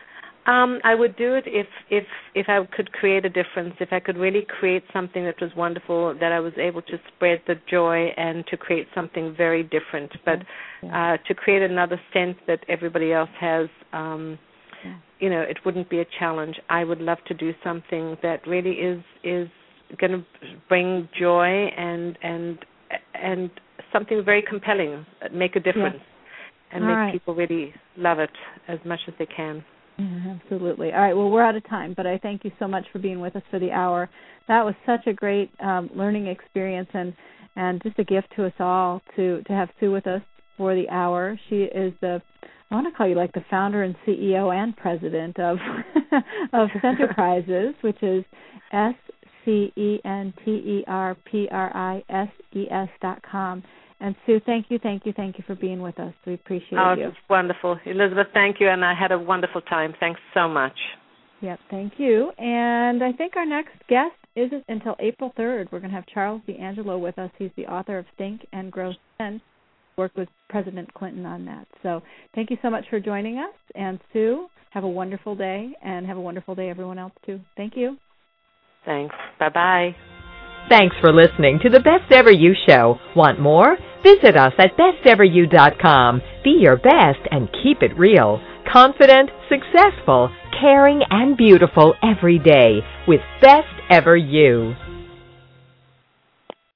Um, I would do it if, if if I could create a difference, if I could really create something that was wonderful, that I was able to spread the joy and to create something very different. But uh, to create another scent that everybody else has, um, yeah. you know, it wouldn't be a challenge. I would love to do something that really is is going to bring joy and and and something very compelling, make a difference, yeah. and All make right. people really love it as much as they can. Yeah, absolutely. All right, well, we're out of time, but I thank you so much for being with us for the hour. That was such a great um, learning experience, and, and just a gift to us all to, to have Sue with us for the hour. She is the, I want to call you like the founder and C E O and president of of Scent-Prizes, which is S C E N T E R P R I S E S dot com. And Sue, thank you, thank you, thank you for being with us. We appreciate oh, you. Oh, it's wonderful. Elizabeth, thank you, and I had a wonderful time. Thanks so much. Yep, thank you. And I think our next guest isn't until April third. We're going to have Charles D'Angelo with us. He's the author of Think and Grow Thin. Worked with President Clinton on that. So thank you so much for joining us. And Sue, have a wonderful day, and have a wonderful day, everyone else, too. Thank you. Thanks. Bye-bye. Thanks for listening to the Best Ever You Show. Want more? Visit us at best ever you dot com. Be your best and keep it real. Confident, successful, caring, and beautiful every day with Best Ever You.